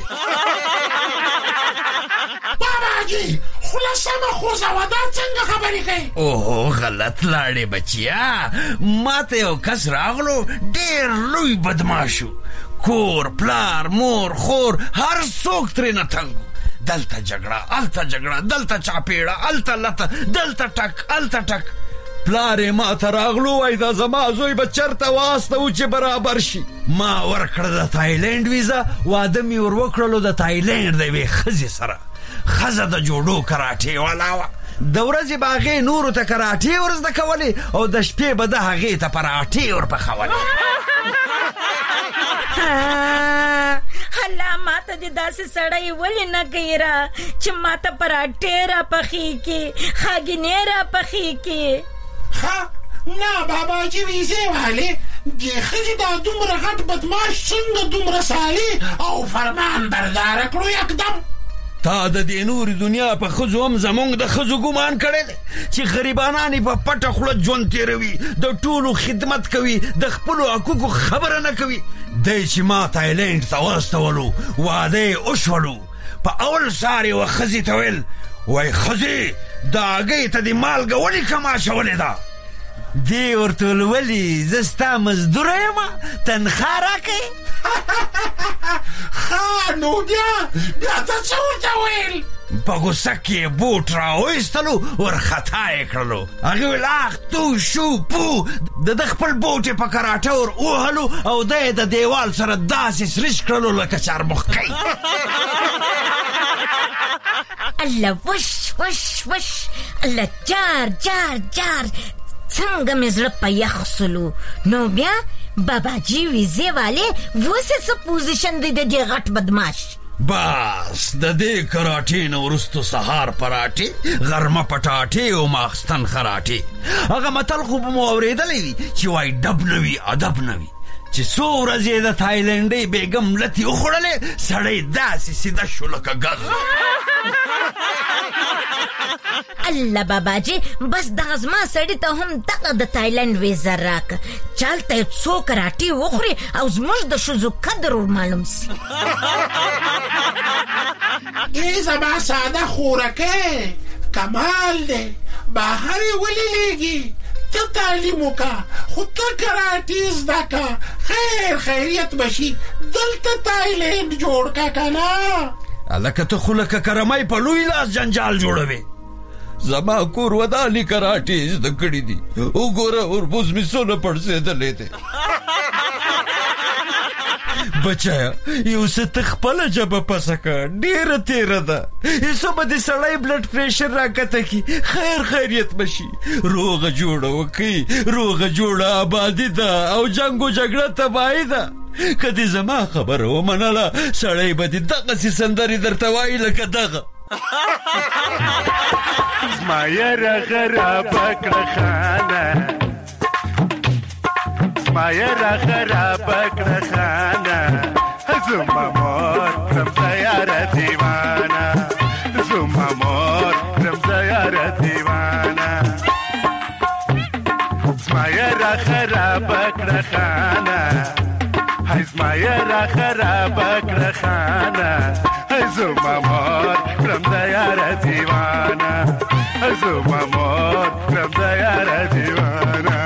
باباجي خوله سمه خوځوه دا څنګه خبرې کوي؟ غلط لاړې بچیا ما ته یو کس راغلو ډېر لوی بدماشو کور پلار مور خور هر څوک ترېنه تنګ. دلته جګړه الته جګړه دلته چاپېړه الته لته دلته ټک الته ټک. پلار ما ته راغلو وای دا زما زوی به چرته واستو چې برابر شي. ما ورکړه د تایلند ویزا، واده مې ور وکړلو د تایلند د یوې ښځې سره. ښځه د جوډو کراټې والا وه. د ورځې به هغې نورو ته کراټې ور زده کولې او د شپې به د هغې ته پراټې ور پخولې. الله ماته دې داسې سړی ولې نه کوي را چې ماته پراټې را پخې کې، خاګینې را پخې کې. نه باباجي ویزې والې دې ښځې دا دومره غټ بدماش څنګه دومره سالي او فرمان برداره کړو یکدم؟ تا د دې نورې دنیا په ښځو هم زمونږ د ښځو ګمان کړی دی چې غریبانان یې په پټه خوله ژوند تېروي، د ټولو خدمت کوي، د خپلو حقوقو خبره نه کوي. دی چې ما تایلند ته واستولو، واده یې وشولو. په اول سار یې وه ښځې ته ویل وای ښځې د هګۍ ته دې مالګه ولې کمه اچولې ده؟ دی ورته ویل ولې زه ستا مزدوره یم، تنخوا راکړې؟ ښه نو بیا ته څه ورته ویل؟ په غوسه کې بوټ راویستلو، ورخطا یې کړلو. هغې ویل اخ تو شو پو، د خپل بوټ یې په کراټه ور ووهلو او دی یې د دیوال سره داسې سرش کړلو لکه چارمخکۍ. الله وش وش وش، الله جار جار جار، څنګه مې زړه په یخ سلو. نو بیا باباجي ویزې والې وسې څه پوزیشن دی د دې غټ بدماش؟ بس د دې کراټې نه وروستو سهار پراټې، غرمه پټاټې او ماخستن خراټې. هغه متل خو به مو اورېدلی وي چې وایي ډب نه وي ادب نه وي، چې څو ورځې د تایلنډۍ بیګم لتې وخوړلې سړی داسې سیده شو لکه ګز. الله باباجي بس دغه زما سړي ته هم دغه د تایلند ویزا راکه، چالته یې څو کراټې وخوري او زموږ د ښځو قدر ور معلوم سي. ای زما ساده خورکې کمال دی، بهر یې ولې لیږي؟ ته تعلیم وکړه خو ته کراټې زده کړه، خیر خیریت بشي. دلته تایلند جوړ کړه که نه؟ هلکه ته خو لکه کرمی په لوی لاس جنجال جوړوې. زما کور ودانې کراټې زده کړي دي، وګوره وربوز مې څونه پړسېدلی دی. بچایا یو څه ته خپله ژبه پسه کړه، ډېره تېره ده. یسو به دې سړی بلډ پریشر راکته کي، خیر خیریت بشي. روغه جوړه وکړي، روغه جوړه آبادي ده او جنګ و جګړه تباهي ده. که دې زما خبره ومنله سړی به دې دغسې سندرې درته وایي لکه دغه. زما یاره خرابه کړه خانه، زما یاره خرابه کړه خانه، زما مور کړم زه یاره دیوانه، زما مور کړم زه یاره دیوانه. زما یاره خرابه کړه خانه، زما یاره خرابه کړه خانه، زما مور کړم زه یاره دیوانه، زما مور کړم زه یاره دیوانه.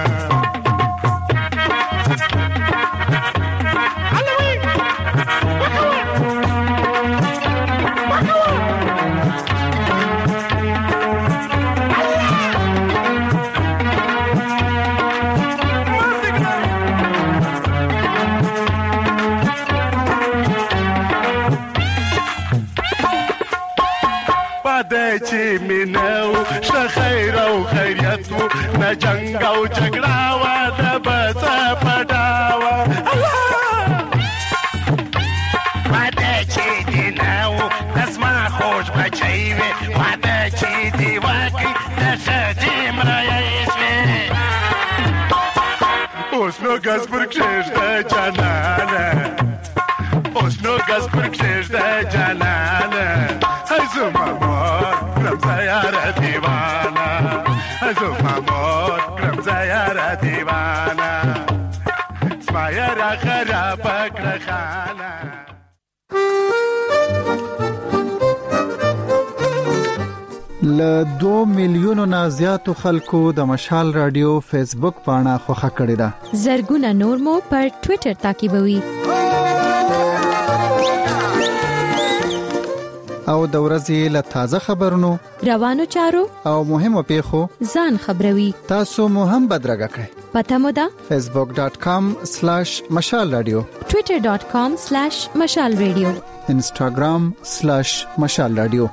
چې مینو شه خیر او خیریت و نه جنگ او جګړه و د بس پټاوه. واده چې دی نو زما خوش بچی وي، واده چې دی واقعي د ښځې مریی شوې. اوس نو ګز پر کښېږده جانانه، اوس نو ګز پر کښېږده جانانه، زما مور کړم زه یاره دیوانه، زما مور کړم زه یاره دیوانه، زما یاره خرابه کړه خانه. له 2 میلیونو نه زیاتو خلکو د مشال رادیو فیسبوک پاڼه خوښه کړې ده. زرګونه نور مو پر ټوئیټر تعقیبوي. او د ورځې له تازه خبرونو روانو چارو او مهمو پیښو ځان خبروي. تاسو مو هم بدرګه کړئ. پته مو ده facebook.com/مشال رادیو، twitter.com/مشال رادیو، instagram/مشال رادیو.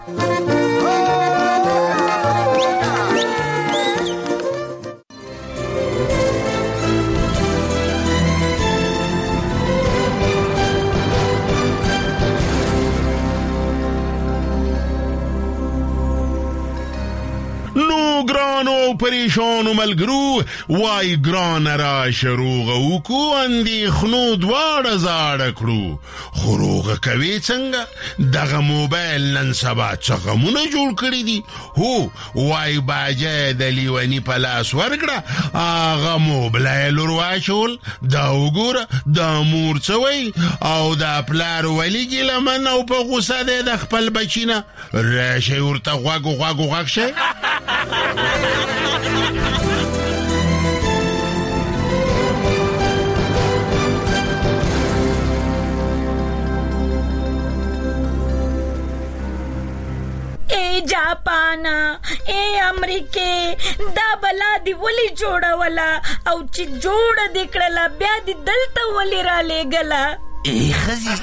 پریشانو ملګرو وای ګران را شروع وکو اندېښنو دواړه زاړه کړو. خو روغه کوي څنګه؟ دغه موبایل نن سبا څه غمونه جوړ کړي دي. هو وای باجه د لیوني په لاس ورکړه، هغه موبایل ور واچول، دا وګوره دا مور څه وایي او دا پلار ولیږي لمن او په غوسه دی د خپل بچي نه. راشئ ورته غوږ شئ. جاپانا امریکې دا بلا دی ولی جوړولا او چې جوړ دکړلا بیا دی دلته ولی را لګلا. خزي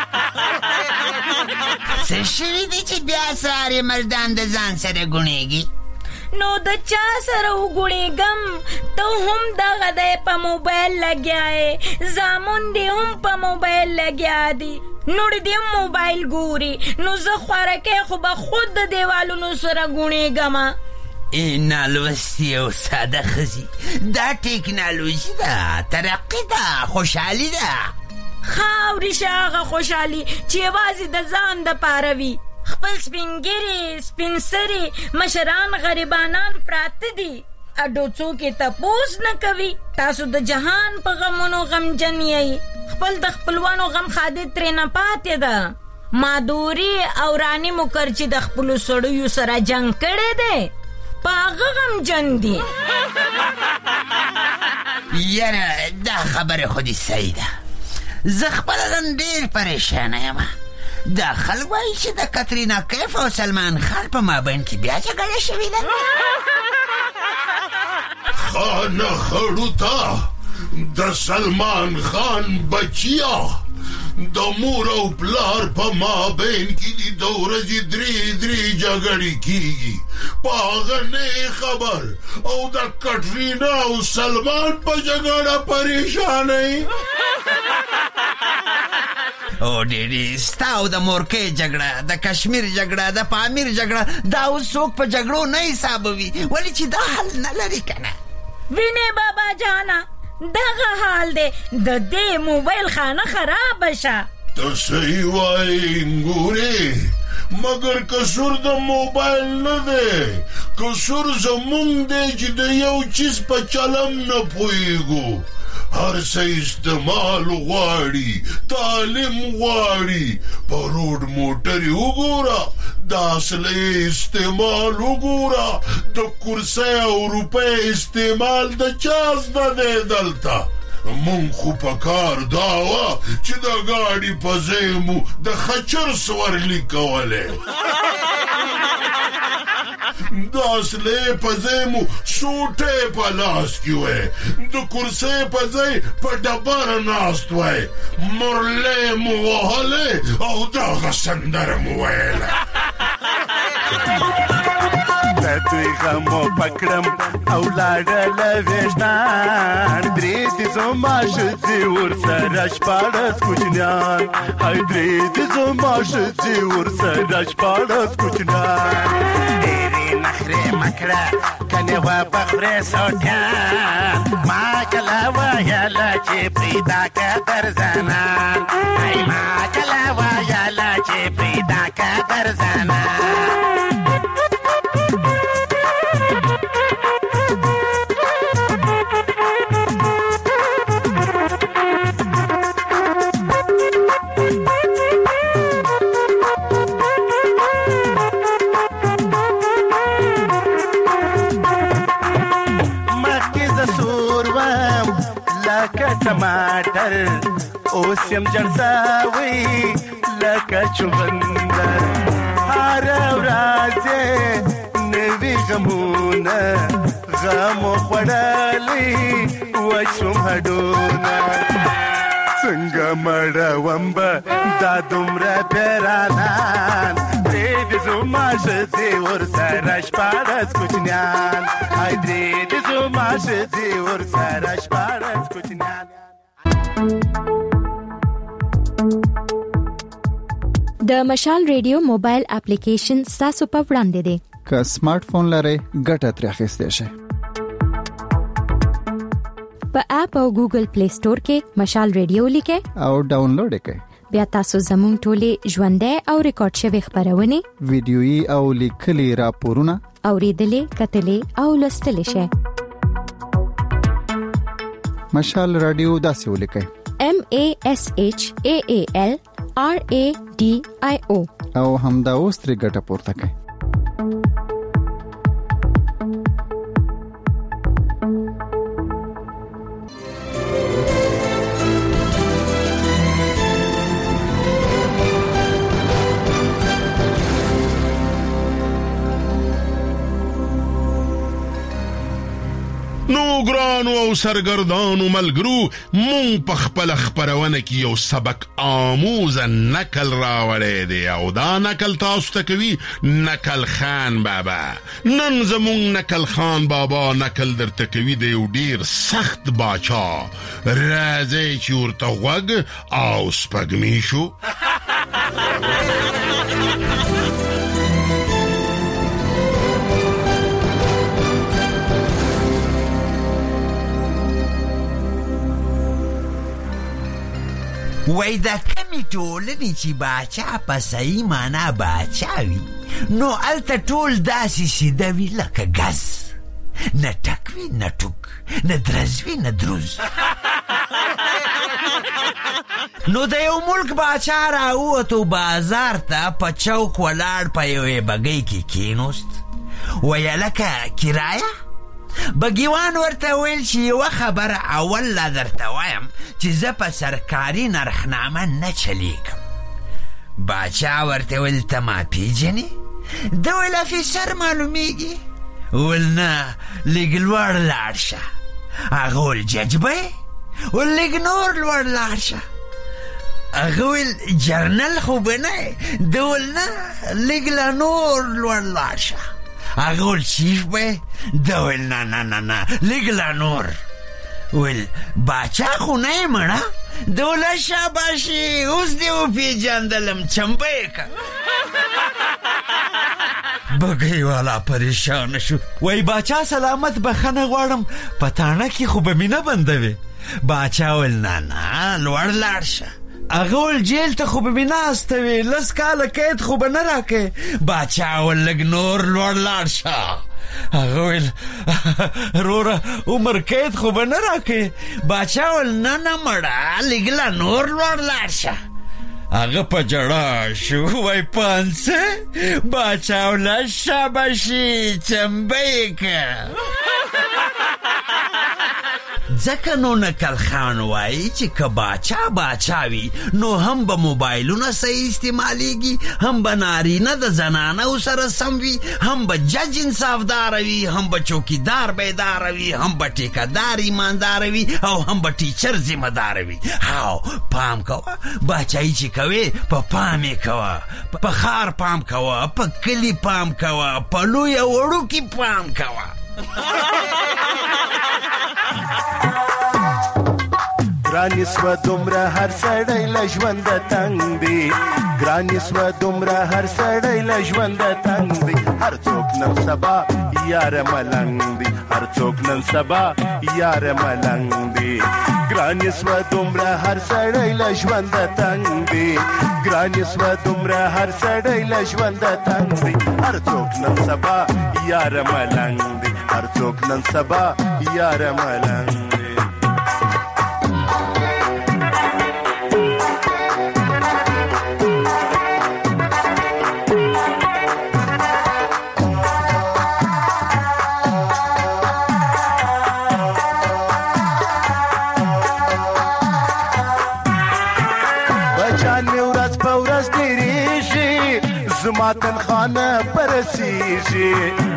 څه شوی دی چې بیا ساره مردان د ځان سره ګونېږي؟ نو د چا سره وګړېږم؟ ته هم دغه دی په موبایل لګیا یې، زامن دی هم په موبایل لګیا دی، نور دی موبایل ګوري، نو زه خوارکې خو به خود د دیوالونو سره ګونېږم. نالوستي او ساده خزي دا ټیکنالوژي ده، ترقي ده، خوشحالي ده. خاوري شاغه خوشحالي چې یوازې د ځان د پاره وي. خپل سپینګری سپینسری مشران غریبانان پراته دي، اډو څوک تپوس نه کوي. تاسو د جهان په غمونو غمجن یې، خپل د خپلوانو غم خاده ترې نه پاتې ده. مادوري او رانی مکرچی د خپل سړیو سره جنگ کړي دي، پاغه غمجن دي. یاره دا خبره خودی صحیح ده. زه خپل نن ډیر پریشان یم. دا خلک وایي چې د کترینا کیف او سلمان خان په مابین کې بیا جګړه شوې ده. خانه خړو ته د سلمان خان بچیا د مور او پلار په مابین کې د ورځې درې جګړې کیږي. په هغه نه خبر او د کترینا او سلمان په جګړه پریشان ای. او ډېری ستا او د مورکۍ جګړه، د کشمیر جګړه، د پامیر جګړه، دا اوس څوک په جګړو نه حسابوي، ولې چې دا حل نه لري کنه. وینې بابا جانا دغه حال دی، د دې موبایل خانه خراب شه. ته صحیح وایې ګورې، مګر قصور د موبایل نه دی، قصور زمونږ دی چې د یو چیز په چلم نه پوهېږو. هر څه استعمال غواړي، تعلیم غواړي. په روډ موټرې وګوره، د اصلي استعمال وګوره، د کرسۍ او روپۍ استعمال د چا زده دی دلته؟ مونږ خو په کار دا وه چې د ګاډي په ځای مو د خچر سورلي کولی، د اصلي په ځای مو سوټۍ په لاس کې وی، د کرسۍ په ځای په ډبره ناست وی، مرلۍ مو وهلی او دغه سندره مو ویله. د دوی غمو پکړم او لاړله ویشتان، درې دي زما ښځې ورسره شپاړس کوچنیان، هی درې دي زما ښځې ورسره شپاړس کوچنیان. ډېرې نخرې مه کړه کنې وبخورې سوټیان، ما کله ویله چې پیدا که در زنان، هی ما کله ویله چې پیدا که در زنان. ټماټر اوس یم جړساوي لکه چغندر، نوی غمونه غم خوړلې وښوم هډونه څنګه مړوم به دا دومره پیرانان درې د زما ښځې ورسره شپاړس کوچنیان ای درې د زما ښځې ورسره شپاړس کوچنیان. د مشال ریډیو موبایل اپلیکیشن تاسو په وړاندې دی. که سمارټ فون لرئ ګټه ترې اخیستی شئ. په اپ او ګوګل پلی سٹور کې مشال ریډیو لیکئ او ډاونلوډ یې کړئ. بیا تاسو زموږ ټولې ژوندۍ او ریکارډ شوی خبرونه ویډیويي او لیکلي راپورونه اوریدلې کتلې او لوستلې شئ. مشال رادیو داسې ولیکئ MASHAALRADIO او همدا اوس ترې ګټه پورته کړئ. نو ګرانو او سرګردانو ملګرو مونږ په خپل خبرونه کې یو سبق آموز نقل راوړی دی او دا نقل تاسو ته کوي نقل خان بابا. نن زمونږ نقل خان بابا نقل درته کوي د یو ډیر سخت باچا. راځئ چې ورته غوږ او سپږمې شو. وای دا کمی ټولنې چې باچا په صحیح معنا باچا وي نو الته ټول داسې سیده وي لکه ګز. نه ټک وي نه ټوک نه درز وي نه دروز. نو د یو ملک باچا راووتو بازار ته په چوک ولاړ په یوې بګۍ کې کینوست. ویه لکه کرایه؟ بګیوان ورته ویل چې یوه خبره اول لا درته وایم چې زه په سرکاري نرخنامه نه چلیږم. باچا ورته ویل ته ما پیژنې؟ ده ویل افیسر معلومیږي؟ ویل نه لږ لوړ لاړ شه. هغه ویل جج به یې؟ ویل لږ نور لوړ لاړ شه. هغه ویل جرنل خو به نه یې؟ ده ویل نه لږ لا نور لوړ لاړ شه. هغه ویل چیف به یې؟ ده ویل نه نه نه نه لږ لا نور. ویل باچا خو نه یې مړه؟ ده ویل شاباشي اوس دې وپېژندلم چمبه یې که. بګۍ والا پریشان شو. وای باچا سلامت بخښنه غواړم په تاڼه کې خو به مې نه بندوې. باچا ویل نه نه لوړ لاړ شه. هغه ویل جیل ته خو به مې نه استوې 10 کاله قید خو به نه راکې. باچا ویل لږ نور لوړ لاړ شه. هغه ویل روره عمر قید خو به نه راکې. باچا ویل نه نه مړه لږ لا نور لوړ لاړ شه. هغه په جړا شو. وای پانسه؟ باچا ویل شاباشي چمبه یې که. ځکه نو نقل خان وایي چې که باچا وي نو هم به موبایلونه صحیح استعمالیږي، هم به نارینه د زنانو سره سم وي، هم به جج انصافدار وي، هم به چوکیدار بیدار وي، هم به ټیکهدار ایماندار وي او هم به ټیچر ذمه دار وي. هاو پام کوه باچایي چې کوې په پام یې کوه. په ښار پام کوه، په کلي پام کوه، په لوی او وړوکي پام کوه. ګرانې سوه دومره هر سړی له ژونده تنګ دی. ګرانې سوه دومره هر سړی له ژونده تنګ دی. هر څوک نن سبا یاره ملنګ دی. هر څوک نن سبا یاره ملنګ دی. ګرانې سوه دومره هر سړی له ژونده تنګ دی. ګرانې سوه دومره هر سړی له ژونده تنګ دی. هر څوک نن سبا یاره ملنګ دی. هر څوک نن سبا یاره ملنګ دی. زما ماتن خانه برسیږي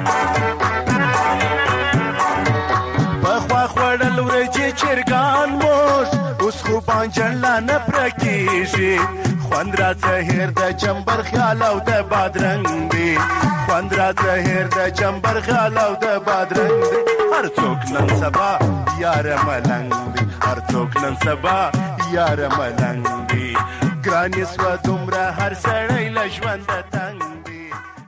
بخوا خوړل ورځې چرګان موش اوس خو بانجن لا نه پرکیږي خوند راته هیر د چمبر خیال او د بادرنګ دی خوند راته هیر د چمبر خیال او د بادرنګ دی هر څوک نن سبا یار ملنګ دی هر څوک نن سبا یار ملنګ دی ګرانی سو دومره هر سړی له ژوند تنګ دی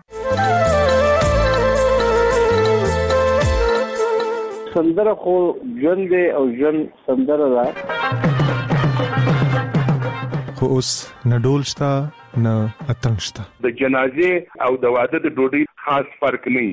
سندره خو ژوند دی او ژوند سندره ده خو اوس نه ډول شته نه اتڼ شته د جنازې او د واده د ډوډۍ خاص فرق نه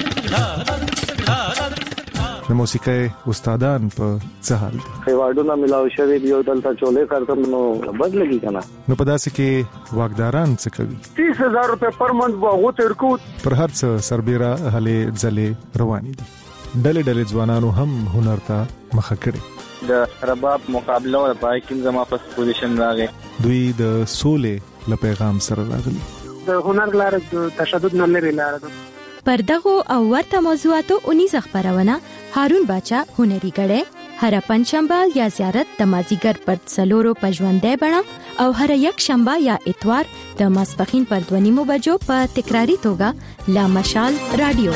د موسیقۍ استادان په څه حال دي خیواډونه ملاو شوی دی او دلته چولې کارتم نو بدلږي کنه نو په داسې کې واګداران څه کوي 30000 روپے پر منټ واغو ترکو پر هر څه سربېره هلې ځلې روانې دي ډلې ځوانانو هم هنر ته مخه کړي د رباب مقابله او پای کې زما په پوزیشن راغی دوی د سولې له پیغام سره راغلي د هنر لپاره د تشدد نه لري لاره پردغو او ورته موضوعاتو 19 خبرونه هارون باچا هنري غړې هر پنځشنبه یا زیارت د مازیګر پر څلورو پژوندې بڼه او هر یک شنبه یا اتوار د ماسپخین پر 2:30 بجو په تکراری توګه لا مشال رادیو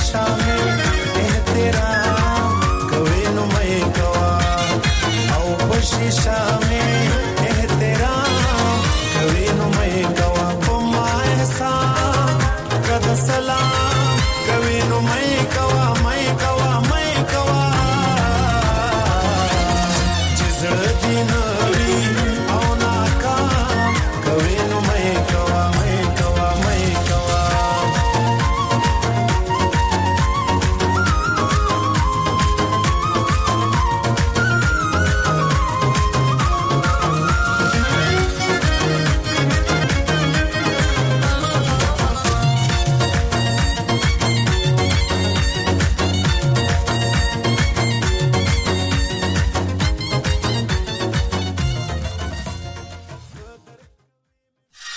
شامل